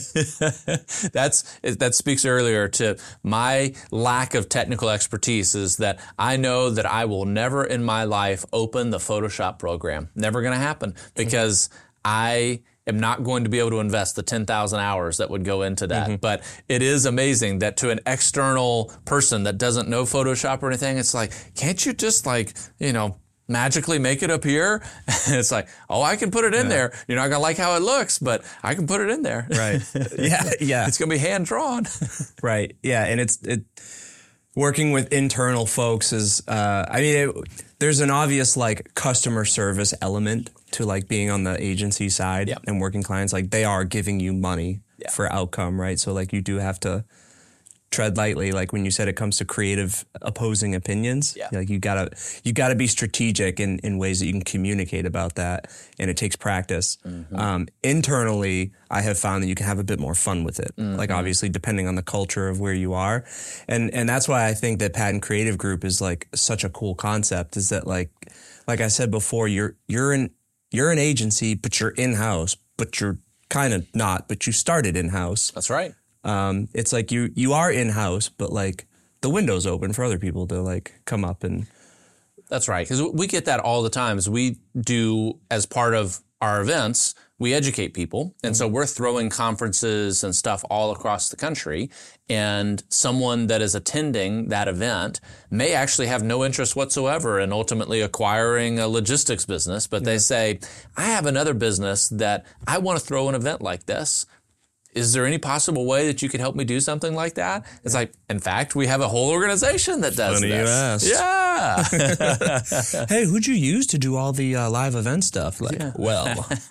That's, that speaks earlier to my lack of technical expertise, is that I know that I will never in my life open the Photoshop program. Never going to happen, because mm-hmm. I am not going to be able to invest the ten thousand hours that would go into that. Mm-hmm. But it is amazing that to an external person that doesn't know Photoshop or anything, it's like, can't you just like, you know, magically make it appear. And it's like, oh, I can put it in Yeah. there. You're not going to like how it looks, but I can put it in there. Right. Yeah. Yeah. It's going to be hand drawn. Right. Yeah. And it's it working with internal folks is, uh, I mean, it, there's an obvious like customer service element to like being on the agency side Yep. and working clients. Like they are giving you money Yeah. for outcome, right? So like you do have to tread lightly. Like when you said it comes to creative opposing opinions, Yeah. like you gotta you gotta be strategic in, in ways that you can communicate about that, and it takes practice. Mm-hmm. Um, internally, I have found that you can have a bit more fun with it. Mm-hmm. Like obviously, depending on the culture of where you are, and and that's why I think that Patent Creative Group is like such a cool concept. Is that like like I said before, you're you're an you're an agency, but you're in house, but you're kind of not, but you started in house. That's right. Um, it's like you you are in house, but like the window's open for other people to like come up and. That's right. Because we get that all the time. As we do as part of our events, we educate people. And so we're throwing conferences and stuff all across the country. And someone that is attending that event may actually have no interest whatsoever in ultimately acquiring a logistics business. But they say, I have another business that I want to throw an event like this. Is there any possible way that you could help me do something like that? It's like, in fact, we have a whole organization that does Funny you this. asked. Yeah. Hey, who'd you use to do all the uh, live event stuff? Like, well,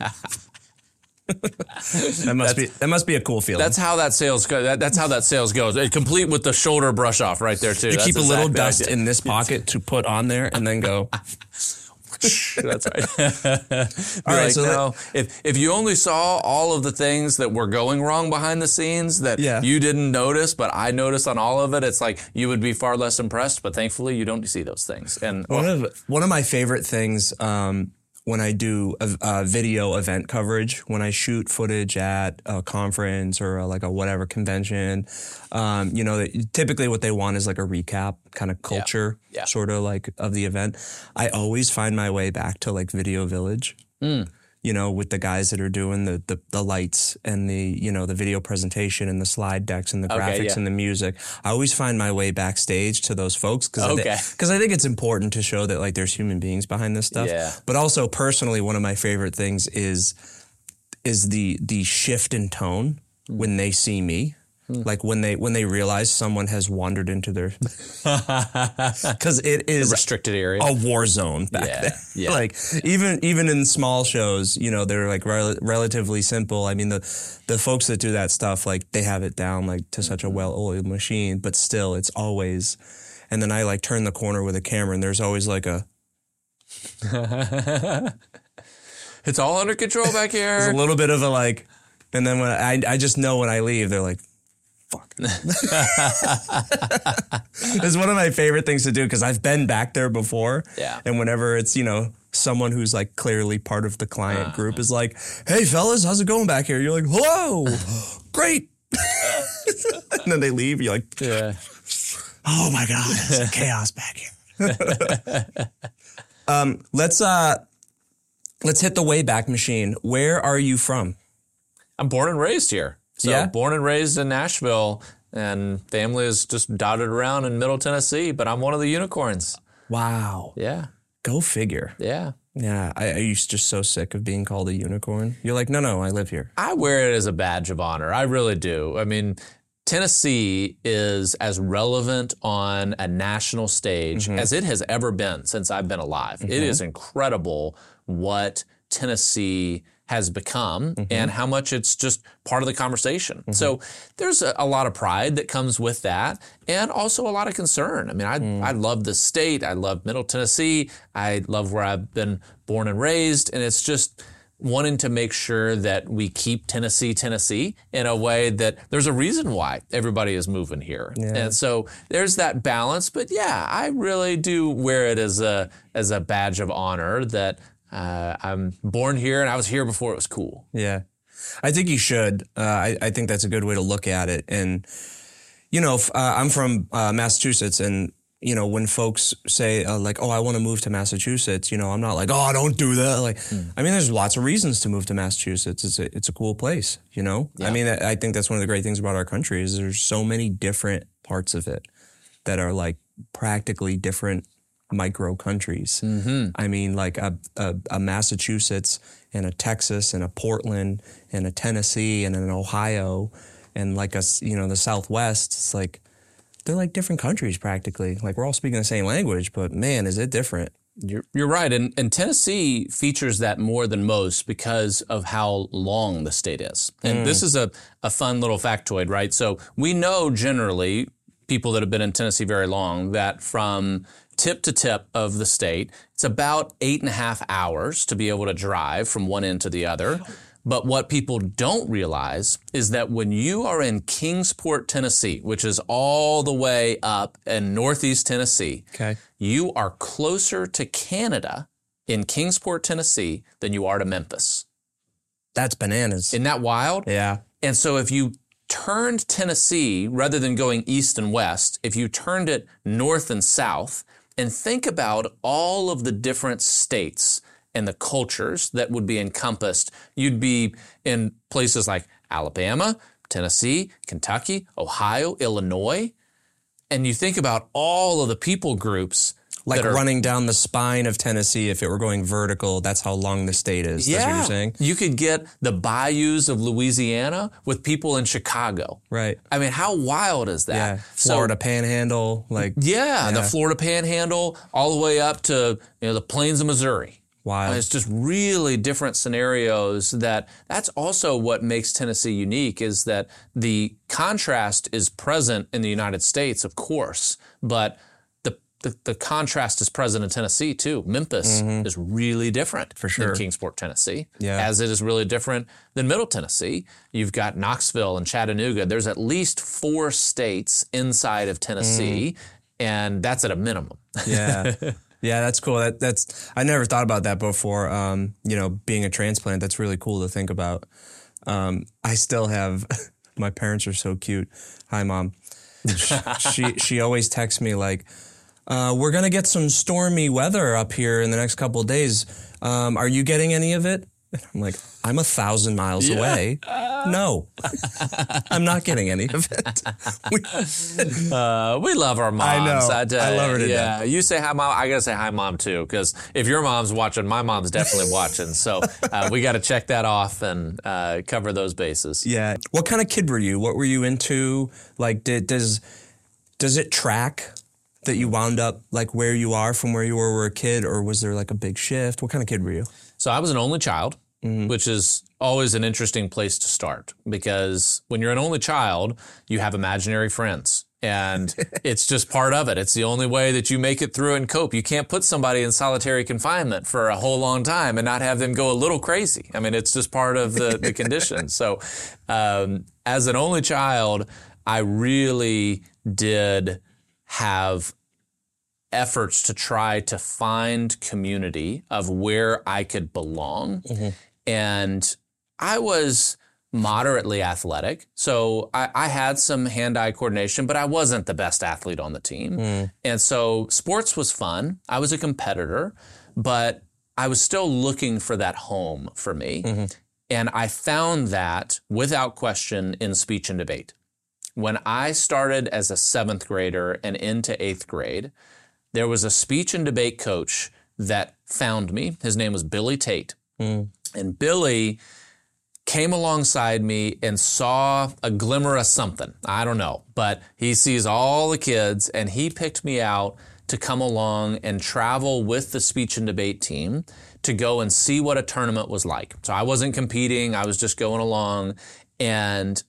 that must be that must be a cool feeling. That's how that sales go. That, that's how that sales goes. It, complete with the shoulder brush off right there too. you That's keep a little exactly dust idea. in this pocket to put on there, and then go. That's right. All right, like, so no, if if you only saw all of the things that were going wrong behind the scenes that Yeah. you didn't notice, but I noticed on all of it, it's like you would be far less impressed. But thankfully, you don't see those things. And One of one of my favorite things um, when I do a, a video event coverage, when I shoot footage at a conference or a, like a whatever convention, um, you know, that typically what they want is like a recap kind of culture, Yeah. sort of like of the event. I always find my way back to like Video Village. Mm. You know, with the guys that are doing the, the the lights and the, you know, the video presentation and the slide decks and the Okay, graphics yeah. and the music. I always find my way backstage to those folks because Okay. I, thi- I think it's important to show that like there's human beings behind this stuff. Yeah. But also personally, one of my favorite things is is the the shift in tone when they see me. Like when they when they realize someone has wandered into their, because it is restricted area. a war zone back Yeah, there. yeah. Like even even in small shows, you know, they're like rel- relatively simple. I mean, the the folks that do that stuff, like they have it down like to such a well-oiled machine, but still, it's always. And then I like turn the corner with a camera, and there's always like a It's all under control back there's a here. little bit of a like, and then when I I just know when I leave, they're like. Fuck. It's one of my favorite things to do because I've been back there before. Yeah. And whenever it's, you know, someone who's like clearly part of the client Uh-huh. group is like, hey, fellas, how's it going back here? You're like, hello, great. And then they leave. You're like, Yeah. oh my God, it's chaos back here. um, let's uh, let's hit the Wayback Machine. Where are you from? I'm born and raised here. So Yeah? born and raised in Nashville, and family is just dotted around in Middle Tennessee, but I'm one of the unicorns. Wow. Yeah. Go figure. Yeah. Yeah, I, I used just so sick of being called a unicorn. You're like, no, no, I live here. I wear it as a badge of honor. I really do. I mean, Tennessee is as relevant on a national stage as it has ever been since I've been alive. It is incredible what Tennessee has become and how much it's just part of the conversation. So there's a, a lot of pride that comes with that and also a lot of concern. I mean, I, I love the state. I love Middle Tennessee. I love where I've been born and raised. And it's just wanting to make sure that we keep Tennessee, Tennessee in a way that there's a reason why everybody is moving here. And so there's that balance. But yeah, I really do wear it as a, as a badge of honor that Uh, I'm born here and I was here before it was cool. Yeah. I think you should. Uh, I, I think that's a good way to look at it. And, you know, f- uh, I'm from uh, Massachusetts, and, you know, when folks say, uh, like, oh, I want to move to Massachusetts, you know, I'm not like, oh, don't do that. Like, I mean, there's lots of reasons to move to Massachusetts. It's a, it's a cool place, you know? I mean, I I think that's one of the great things about our country is there's so many different parts of it that are like practically different micro countries. Mm-hmm. I mean, like a, a, a Massachusetts and a Texas and a Portland and a Tennessee and an Ohio and like a, you know, the Southwest. It's like, they're like different countries practically. Like we're all speaking the same language, but man, is it different. You're, you're right. And, and Tennessee features that more than most because of how long the state is. And mm. this is a, a fun little factoid, right? So we know generally, people that have been in Tennessee very long, that from tip to tip of the state, it's about eight and a half hours to be able to drive from one end to the other. But what people don't realize is that when you are in Kingsport, Tennessee, which is all the way up in northeast Tennessee, okay. you are closer to Canada in Kingsport, Tennessee than you are to Memphis. That's bananas. Isn't that wild? Yeah. And so if you turned Tennessee, rather than going east and west, if you turned it north and south, and think about all of the different states and the cultures that would be encompassed, you'd be in places like Alabama, Tennessee, Kentucky, Ohio, Illinois. And you think about all of the people groups like are running down the spine of Tennessee. If it were going vertical, that's how long the state is. Yeah. That's what you're saying? You could get the bayous of Louisiana with people in Chicago. Right. I mean, how wild is that? Yeah. Florida so, Panhandle. like yeah, yeah, the Florida Panhandle all the way up to you know the plains of Missouri. Wow. It's just really different scenarios. That that's also what makes Tennessee unique, is that the contrast is present in the United States, of course, but the the, the contrast is present in Tennessee too. Memphis mm-hmm. is really different for sure than Kingsport, Tennessee, yeah. as it is really different than Middle Tennessee. You've got Knoxville and Chattanooga. There's at least four states inside of Tennessee, mm. and that's at a minimum. Yeah. Yeah, that's cool. That, that's I never thought about that before. Um, you know, being a transplant, that's really cool to think about. Um, I still have my parents are so cute. Hi, Mom. She she, she always texts me like, uh, "We're gonna get some stormy weather up here in the next couple of days. Um, are you getting any of it?" And I'm like, I'm a thousand miles yeah. away. No, I'm not getting any of it. we, uh, we love our moms. I know. I, I love her to yeah. death. You say hi, Mom. I got to say hi, Mom, too, because if your mom's watching, my mom's definitely watching. So uh, we got to check that off and uh, cover those bases. Yeah. What kind of kid were you? What were you into? Like, did, does does it track that you wound up like where you are from where you were, were a kid, or was there like a big shift? What kind of kid were you? So I was an only child, mm-hmm. which is always an interesting place to start, because when you're an only child, you have imaginary friends. And it's just part of it. It's the only way that you make it through and cope. You can't put somebody in solitary confinement for a whole long time and not have them go a little crazy. I mean, it's just part of the, the condition. So um, as an only child, I really did have efforts to try to find community of where I could belong. Mm-hmm. And I was moderately athletic. So I, I had some hand-eye coordination, but I wasn't the best athlete on the team. Mm. And so sports was fun. I was a competitor, but I was still looking for that home for me. Mm-hmm. And I found that without question in speech and debate. When I started as a seventh grader and into eighth grade, there was a speech and debate coach that found me. His name was Billy Tate. Mm. And Billy came alongside me and saw a glimmer of something. I don't know. But he sees all the kids, and he picked me out to come along and travel with the speech and debate team to go and see what a tournament was like. So I wasn't competing. I was just going along. And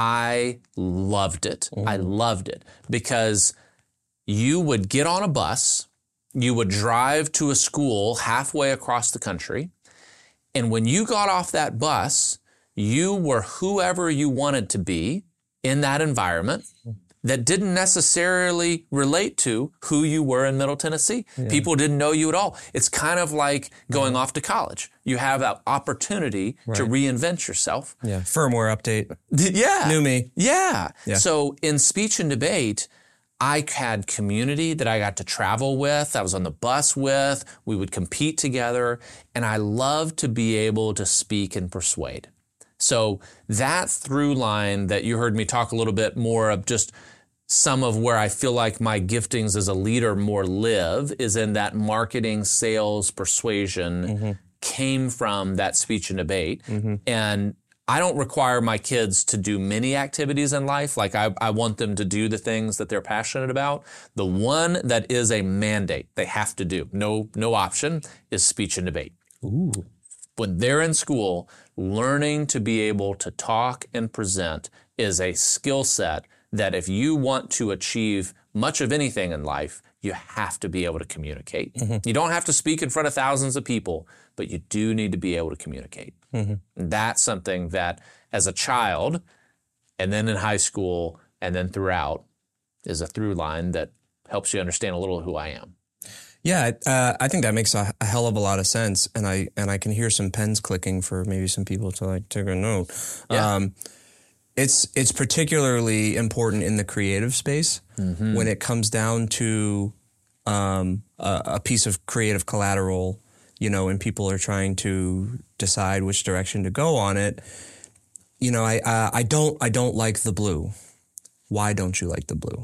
I loved it. Mm. I loved it because you would get on a bus, you would drive to a school halfway across the country, and when you got off that bus, you were whoever you wanted to be in that environment that didn't necessarily relate to who you were in Middle Tennessee. Yeah. People didn't know you at all. It's kind of like going mm-hmm. off to college. You have that opportunity right. to reinvent yourself. Yeah, firmware update. Yeah. New me. Yeah. yeah. So in speech and debate, I had community that I got to travel with. I was on the bus with. We would compete together. And I loved to be able to speak and persuade. So that through line that you heard me talk a little bit more of just some of where I feel like my giftings as a leader more live is in that marketing, sales, persuasion mm-hmm. came from that speech and debate. Mm-hmm. And I don't require my kids to do many activities in life. Like I, I want them to do the things that they're passionate about. The one that is a mandate they have to do, no, no option, is speech and debate. Ooh. When they're in school, learning to be able to talk and present is a skill set that if you want to achieve much of anything in life, you have to be able to communicate. Mm-hmm. You don't have to speak in front of thousands of people, but you do need to be able to communicate. Mm-hmm. And that's something that as a child, and then in high school, and then throughout, is a through line that helps you understand a little of who I am. Yeah, uh, I think that makes a, a hell of a lot of sense, and I and I can hear some pens clicking for maybe some people to like take a note. Yeah. Um, it's it's particularly important in the creative space mm-hmm. when it comes down to um, a, a piece of creative collateral, you know, and people are trying to decide which direction to go on it. You know, I uh, I don't I don't like the blue. Why don't you like the blue?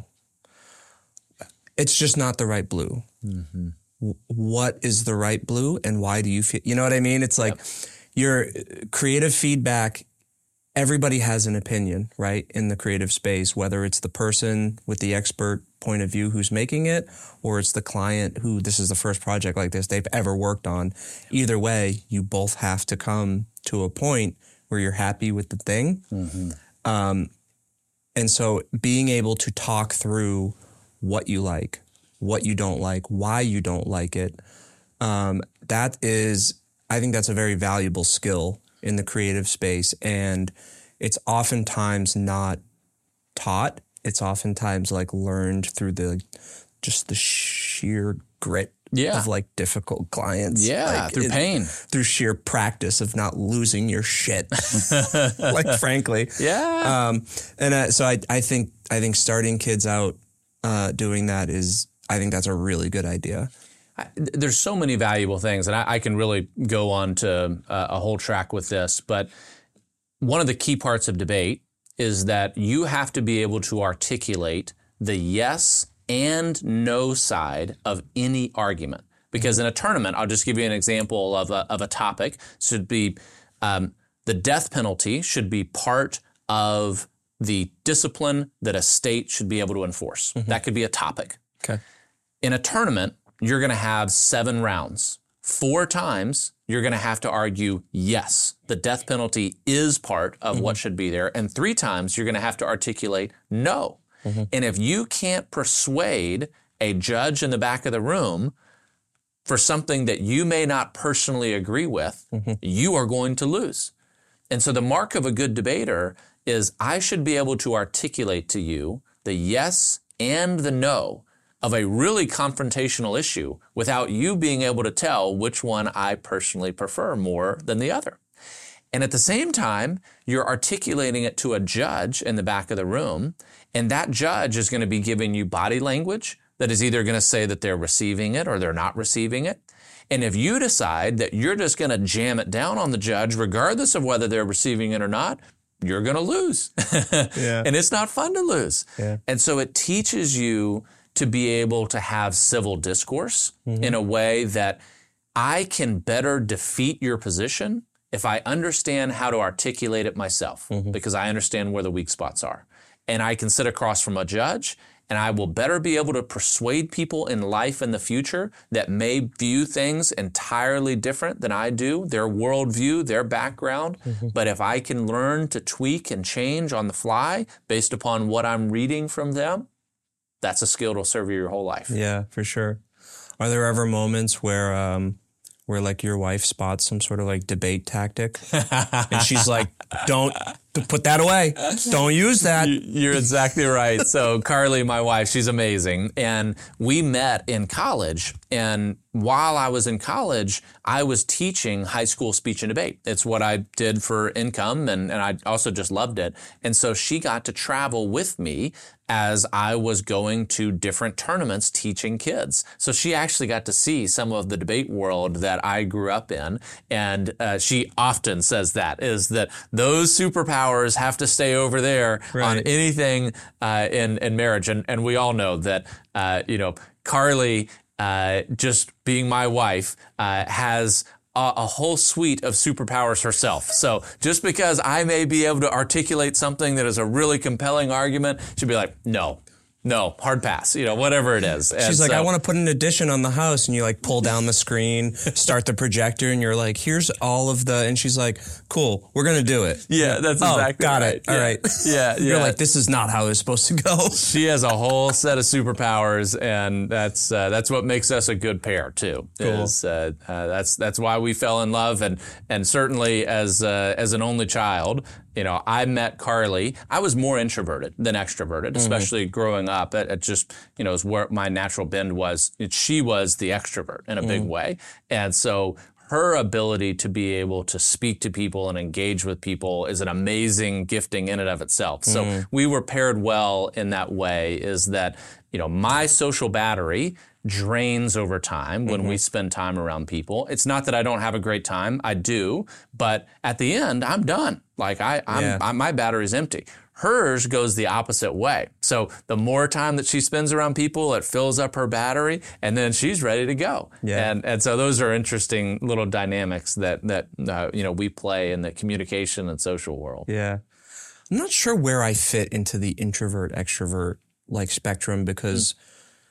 It's just not the right blue. Mm-hmm. W- what is the right blue and why do you feel, you know what I mean? It's like yep. your creative feedback, everybody has an opinion, right? In the creative space, whether it's the person with the expert point of view who's making it, or it's the client who this is the first project like this they've ever worked on. Either way, you both have to come to a point where you're happy with the thing. Mm-hmm. Um, and so being able to talk through what you like, what you don't like, why you don't like it. Um, that is, I think that's a very valuable skill in the creative space. And it's oftentimes not taught. It's oftentimes like learned through the, just the sheer grit yeah. of like difficult clients. Yeah, like, through it, pain. Through sheer practice of not losing your shit. Like, frankly. Yeah. Um, and uh, so I, I think, I think starting kids out Uh, doing that is, I think that's a really good idea. I, there's so many valuable things, and I, I can really go on to uh, a whole track with this, but one of the key parts of debate is that you have to be able to articulate the yes and no side of any argument. Because in a tournament, I'll just give you an example of a, of a topic. It should be um, the death penalty should be part of the discipline that a state should be able to enforce. Mm-hmm. That could be a topic. Okay. In a tournament, you're going to have seven rounds. Four times, you're going to have to argue, yes, the death penalty is part of mm-hmm. what should be there. And three times, you're going to have to articulate no. Mm-hmm. And if you can't persuade a judge in the back of the room for something that you may not personally agree with, mm-hmm. you are going to lose. And so the mark of a good debater is I should be able to articulate to you the yes and the no of a really confrontational issue without you being able to tell which one I personally prefer more than the other. And at the same time, you're articulating it to a judge in the back of the room, and that judge is going to be giving you body language that is either going to say that they're receiving it or they're not receiving it. And if you decide that you're just going to jam it down on the judge, regardless of whether they're receiving it or not, you're going to lose. Yeah. And it's not fun to lose. Yeah. And so it teaches you to be able to have civil discourse mm-hmm. in a way that I can better defeat your position if I understand how to articulate it myself, mm-hmm. because I understand where the weak spots are. And I can sit across from a judge, and I will better be able to persuade people in life in the future that may view things entirely different than I do, their worldview, their background. Mm-hmm. But if I can learn to tweak and change on the fly based upon what I'm reading from them, that's a skill that'll serve you your whole life. Yeah, for sure. Are there ever moments where um, where like your wife spots some sort of like debate tactic and she's like, don't put that away. Don't use that. You're exactly right. So Carly, my wife, she's amazing. And we met in college. And while I was in college, I was teaching high school speech and debate. It's what I did for income, and, and I also just loved it. And so she got to travel with me as I was going to different tournaments teaching kids. So she actually got to see some of the debate world that I grew up in. And uh, she often says that, is that those superpowers superpowers have to stay over there Right. on anything uh, in in marriage, and and we all know that uh, you know Carly, uh, just being my wife, uh, has a, a whole suite of superpowers herself. So just because I may be able to articulate something that is a really compelling argument, she'd be like, no. No, hard pass, you know, whatever it is. And She's like, so, I want to put an addition on the house. And you like pull down the screen, start the projector, and you're like, here's all of the, and she's like, cool, we're going to do it. yeah, that's Oh, exactly got right. it. All yeah. right. Yeah, yeah. You're like, this is not how it's supposed to go. She has a whole set of superpowers, and that's uh, that's what makes us a good pair too. Cool. Is, uh, uh, that's that's why we fell in love, and and certainly as uh, as an only child, you know, I met Carly. I was more introverted than extroverted, especially mm-hmm. growing up. It, it just, you know, is where my natural bend was. It, she was the extrovert in a mm-hmm. big way, and so her ability to be able to speak to people and engage with people is an amazing gifting in and of itself. So mm. we were paired well in that way, is that, you know, my social battery drains over time when mm-hmm. we spend time around people. It's not that I don't have a great time. I do. But at the end, I'm done. Like I, I'm, yeah. I, my battery's empty. Hers goes the opposite way. So the more time that she spends around people, it fills up her battery, and then she's ready to go. Yeah. And and so those are interesting little dynamics that that uh, you know we play in the communication and social world. Yeah. I'm not sure where I fit into the introvert extrovert like spectrum, because mm.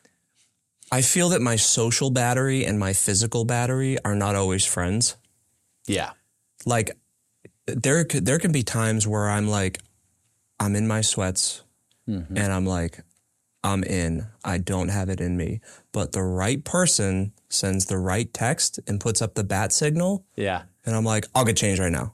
I feel that my social battery and my physical battery are not always friends. Yeah. Like there could, there can be times where I'm like, I'm in my sweats mm-hmm. and I'm like, I'm in. I don't have it in me. But the right person sends the right text and puts up the bat signal. Yeah. And I'm like, I'll get changed right now.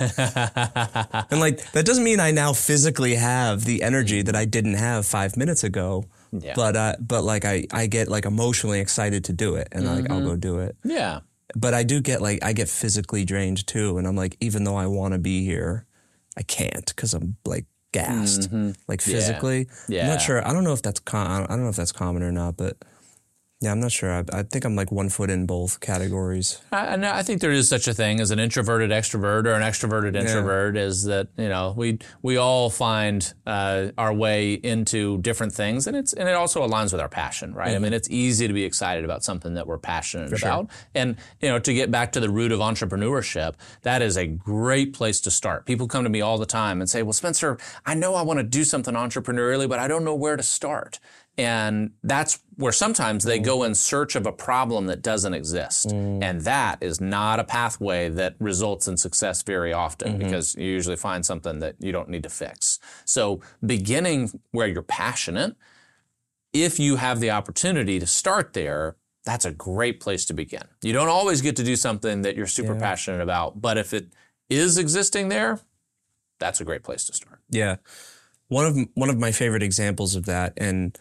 And like, that doesn't mean I now physically have the energy that I didn't have five minutes ago. Yeah. But, uh, but like, I, I get like emotionally excited to do it, and mm-hmm. like, I'll go do it. Yeah. But I do get like, I get physically drained too. And I'm like, even though I want to be here, I can't, because I'm like, gassed, mm-hmm. like physically. Yeah. Yeah. I'm not sure. I don't know if that's com- I don't know if that's common or not, but yeah, I'm not sure. I, I think I'm like one foot in both categories. I, I think there is such a thing as an introverted extrovert or an extroverted introvert. Yeah. Is that, you know, we we all find uh, our way into different things, and it's and it also aligns with our passion, right? Mm-hmm. I mean, it's easy to be excited about something that we're passionate For about, sure. and you know, to get back to the root of entrepreneurship, that is a great place to start. People come to me all the time and say, "Well, Spencer, I know I want to do something entrepreneurially, but I don't know where to start." And that's where sometimes they go in search of a problem that doesn't exist. Mm. And that is not a pathway that results in success very often, mm-hmm. because you usually find something that you don't need to fix. So beginning where you're passionate, if you have the opportunity to start there, that's a great place to begin. You don't always get to do something that you're super yeah. passionate about, but if it is existing there, that's a great place to start. Yeah. One of one of my favorite examples of that, and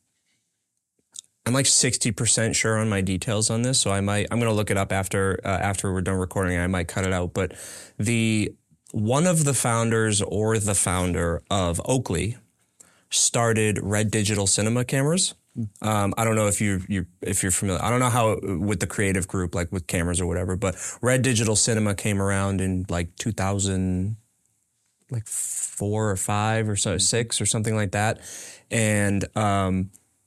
I'm like sixty percent sure on my details on this, so I might, I'm going to look it up after, uh, after we're done recording, and I might cut it out. But the, one of the founders or the founder of Oakley started Red Digital Cinema cameras. Um, I don't know if you, you, if you're familiar, I don't know how with the creative group, like with cameras or whatever, but Red Digital Cinema came around in like two thousand, like four or five or so, six or something like that. And, um,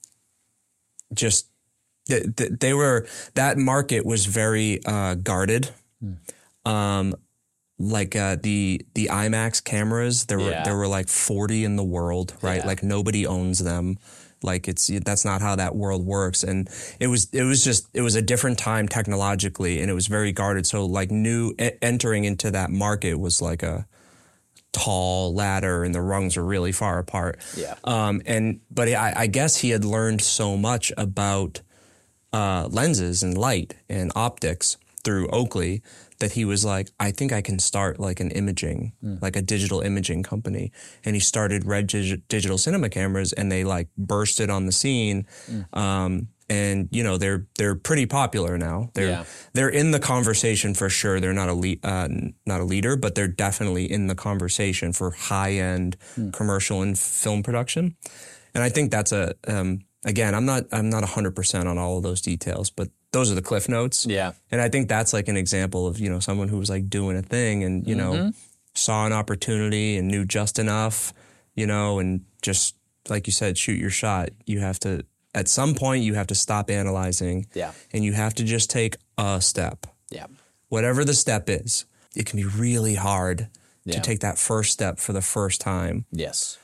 just they, they were, that market was very uh, guarded. Mm. Um, like uh, the the IMAX cameras, there were yeah. there were like forty in the world, right? Yeah. Like nobody owns them. Like it's that's not how that world works. And it was it was just it was a different time technologically, and it was very guarded. So like new e- entering into that market was like a tall ladder, and the rungs are really far apart. Yeah. Um, and but I, I guess he had learned so much about uh, lenses and light and optics through Oakley that he was like, I think I can start like an imaging, mm. like a digital imaging company. And he started Red Dig- Digital Cinema cameras, and they like bursted on the scene. Mm. Um, and you know, they're they're pretty popular now. They're yeah. they're in the conversation for sure. They're not a le- uh, not a leader, but they're definitely in the conversation for high end mm. commercial and film production. And I think that's a um, again, I'm not I'm not one hundred percent on all of those details, but those are the cliff notes. Yeah. And I think that's like an example of, you know, someone who was like doing a thing, and, you mm-hmm. know, saw an opportunity and knew just enough, you know, and just like you said, shoot your shot. You have to, at some point, you have to stop analyzing. Yeah. And you have to just take a step. Yeah. Whatever the step is, it can be really hard Yeah. to take that first step for the first time. Yes.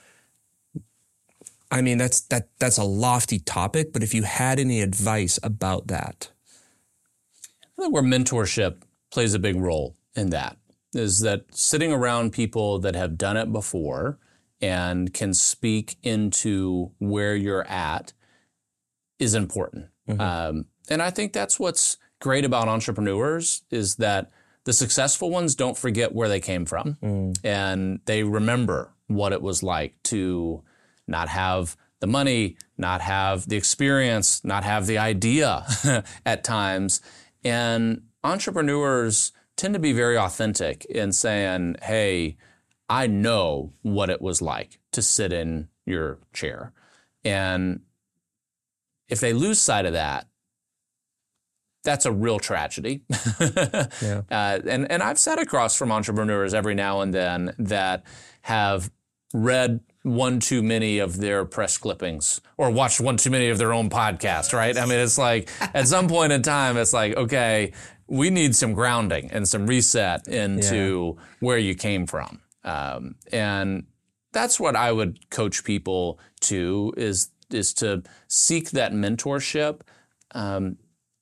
I mean, that's that that's a lofty topic, but if you had any advice about that. I think where mentorship plays a big role in that is that sitting around people that have done it before and can speak into where you're at is important. Mm-hmm. Um, and I think that's what's great about entrepreneurs is that the successful ones don't forget where they came from. Mm. And they remember what it was like to not have the money, not have the experience, not have the idea at times. And entrepreneurs tend to be very authentic in saying, hey, I know what it was like to sit in your chair. And if they lose sight of that, that's a real tragedy. yeah. uh, and, and I've sat across from entrepreneurs every now and then that have read one too many of their press clippings or watched one too many of their own podcast, right? I mean, it's like at some point in time, it's like, okay, we need some grounding and some reset into yeah. where you came from. Um, and that's what I would coach people to is, is to seek that mentorship. Um,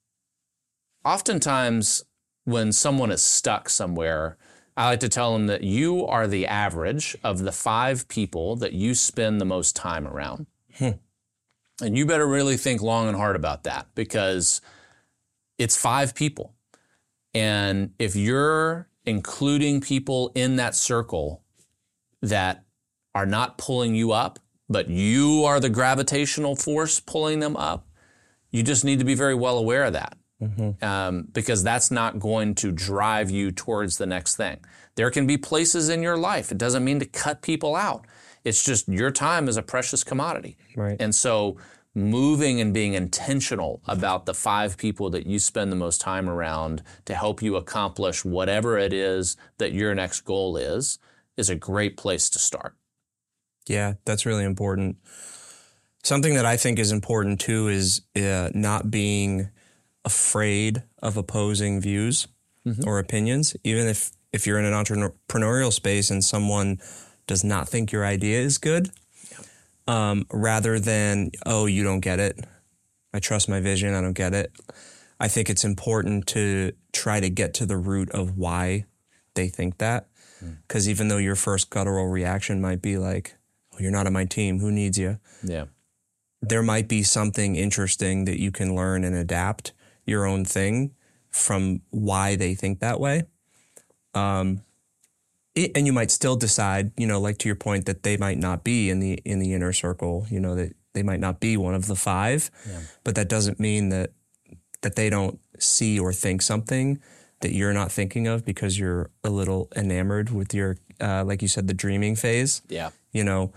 oftentimes when someone is stuck somewhere, I like to tell them that you are the average of the five people that you spend the most time around. Hmm. And you better really think long and hard about that because it's five people. And if you're including people in that circle that are not pulling you up, but you are the gravitational force pulling them up, you just need to be very well aware of that. Mm-hmm. Um, because that's not going to drive you towards the next thing. There can be places in your life. It doesn't mean to cut people out. It's just your time is a precious commodity. Right. And so moving and being intentional about the five people that you spend the most time around to help you accomplish whatever it is that your next goal is, is a great place to start. Yeah, that's really important. Something that I think is important too is uh, not being afraid of opposing views mm-hmm. or opinions, even if, if you're in an entrepreneurial space and someone does not think your idea is good, yep. um, rather than, oh, you don't get it. I trust my vision. I don't get it. I think it's important to try to get to the root of why they think that. Because mm. even though your first guttural reaction might be like, oh, you're not on my team. Who needs you? Yeah. There might be something interesting that you can learn and adapt your own thing from why they think that way. Um, it, and you might still decide, you know, like to your point, that they might not be in the in the inner circle, you know, that they might not be one of the five, yeah. but that doesn't mean that that they don't see or think something that you're not thinking of because you're a little enamored with your, uh, like you said, the dreaming phase. Yeah. You know,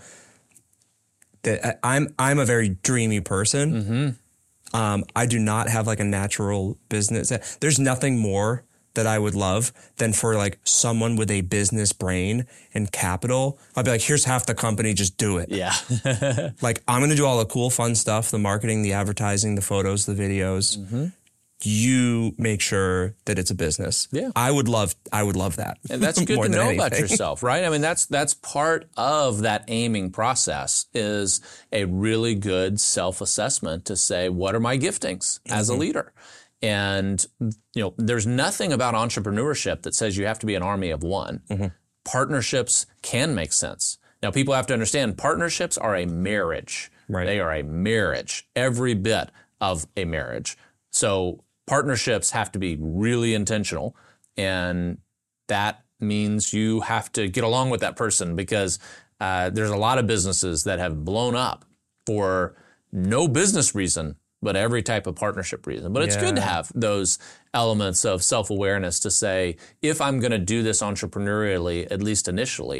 that I'm I'm a very dreamy person. Mm-hmm. Um, I do not have like a natural business. There's nothing more that I would love than for like someone with a business brain and capital. I'd be like, here's half the company, just do it. Yeah. Like I'm going to do all the cool, fun stuff, the marketing, the advertising, the photos, the videos. Mm-hmm. You make sure that it's a business. Yeah. I would love, I would love that. And that's good to know anything. About yourself, right? I mean, that's, that's part of that aiming process is a really good self-assessment to say, what are my giftings mm-hmm. as a leader? And, you know, there's nothing about entrepreneurship that says you have to be an army of one. Mm-hmm. Partnerships can make sense. Now, people have to understand partnerships are a marriage. Right. They are a marriage, every bit of a marriage. So partnerships have to be really intentional, and that means you have to get along with that person because uh, there's a lot of businesses that have blown up for no business reason, but every type of partnership reason. But it's yeah. good to have those elements of self-awareness to say, if I'm going to do this entrepreneurially, at least initially,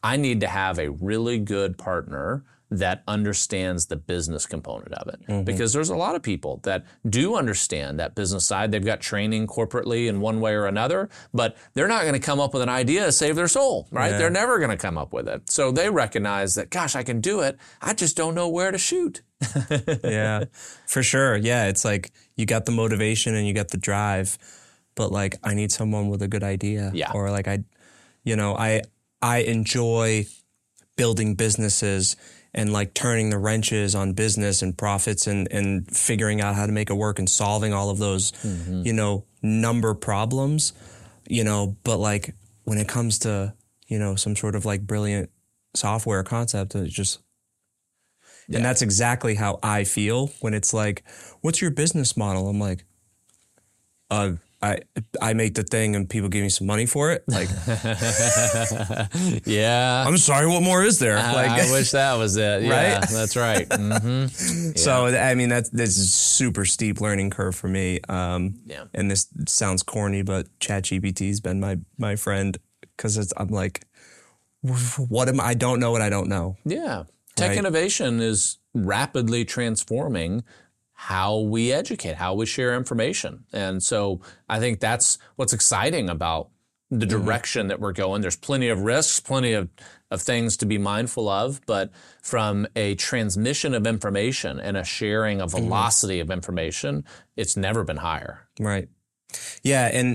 I need to have a really good partner that understands the business component of it. Mm-hmm. Because there's a lot of people that do understand that business side. They've got training corporately in one way or another, but they're not going to come up with an idea to save their soul, right? Yeah. They're never going to come up with it. So they recognize that, gosh, I can do it. I just don't know where to shoot. Yeah, for sure. Yeah, it's like you got the motivation and you got the drive, but like I need someone with a good idea. Yeah. Or like I, you know, I I enjoy building businesses and like turning the wrenches on business and profits and, and figuring out how to make it work and solving all of those, mm-hmm. you know, number problems, you know, but like when it comes to, you know, some sort of like brilliant software concept, it's just, yeah. And that's exactly how I feel when it's like, what's your business model? I'm like, uh, I I make the thing and people give me some money for it. Like, yeah. I'm sorry. What more is there? I, like, I wish that was it. Yeah, right? That's right. Mm-hmm. Yeah. So I mean, that's this is a super steep learning curve for me. Um, yeah. And this sounds corny, but ChatGPT's been my my friend because I'm like, what am I? I don't know what I don't know. Yeah. Tech right? innovation is rapidly transforming how we educate, how we share information. And so I think that's what's exciting about the direction mm-hmm. that we're going. There's plenty of risks, plenty of, of things to be mindful of, but from a transmission of information and a sharing of velocity mm-hmm. of information, it's never been higher. Right. Yeah. And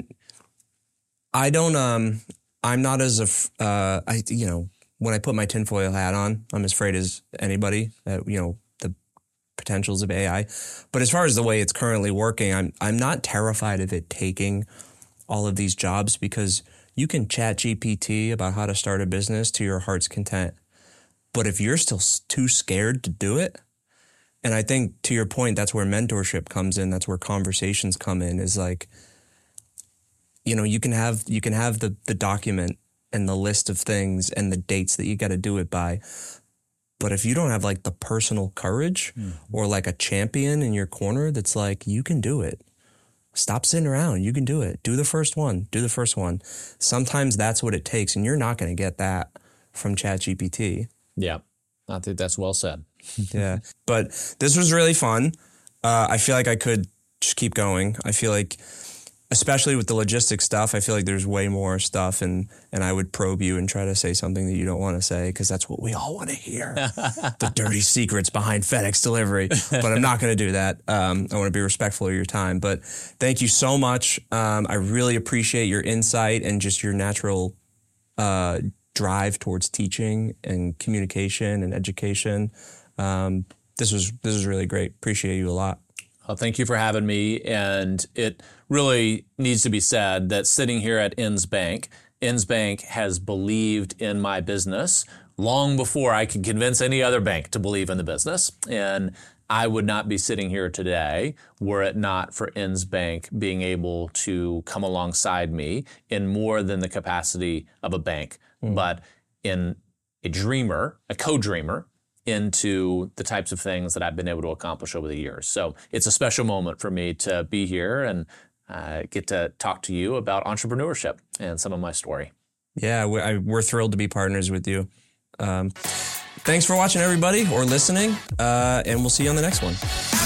I don't, um, I'm not as, a, uh, I, you know, when I put my tinfoil hat on, I'm as afraid as anybody that, you know, potentials of A I. But as far as the way it's currently working, I'm I'm not terrified of it taking all of these jobs because you can chat G P T about how to start a business to your heart's content. But if you're still too scared to do it, and I think to your point, that's where mentorship comes in, that's where conversations come in, is like, you know, you can have you can have the the document and the list of things and the dates that you got to do it by. But if you don't have like the personal courage mm-hmm. or like a champion in your corner that's like, you can do it. Stop sitting around. You can do it. Do the first one. Do the first one. Sometimes that's what it takes. And you're not going to get that from ChatGPT. Yeah. I think that's well said. Yeah. But this was really fun. Uh, I feel like I could just keep going. I feel like, especially with the logistics stuff, I feel like there's way more stuff, and and I would probe you and try to say something that you don't want to say because that's what we all want to hear. The dirty secrets behind FedEx delivery. But I'm not going to do that. Um, I want to be respectful of your time. But thank you so much. Um, I really appreciate your insight and just your natural uh, drive towards teaching and communication and education. Um, this was this was really great. Appreciate you a lot. Well, thank you for having me. And it really needs to be said that sitting here at Inns Bank, Inns Bank has believed in my business long before I could convince any other bank to believe in the business. And I would not be sitting here today were it not for Inns Bank being able to come alongside me in more than the capacity of a bank, mm. but in a dreamer, a co-dreamer, into the types of things that I've been able to accomplish over the years. So it's a special moment for me to be here and uh, get to talk to you about entrepreneurship and some of my story. Yeah, we're, we're thrilled to be partners with you. Um, thanks for watching, everybody, or listening, uh, and we'll see you on the next one.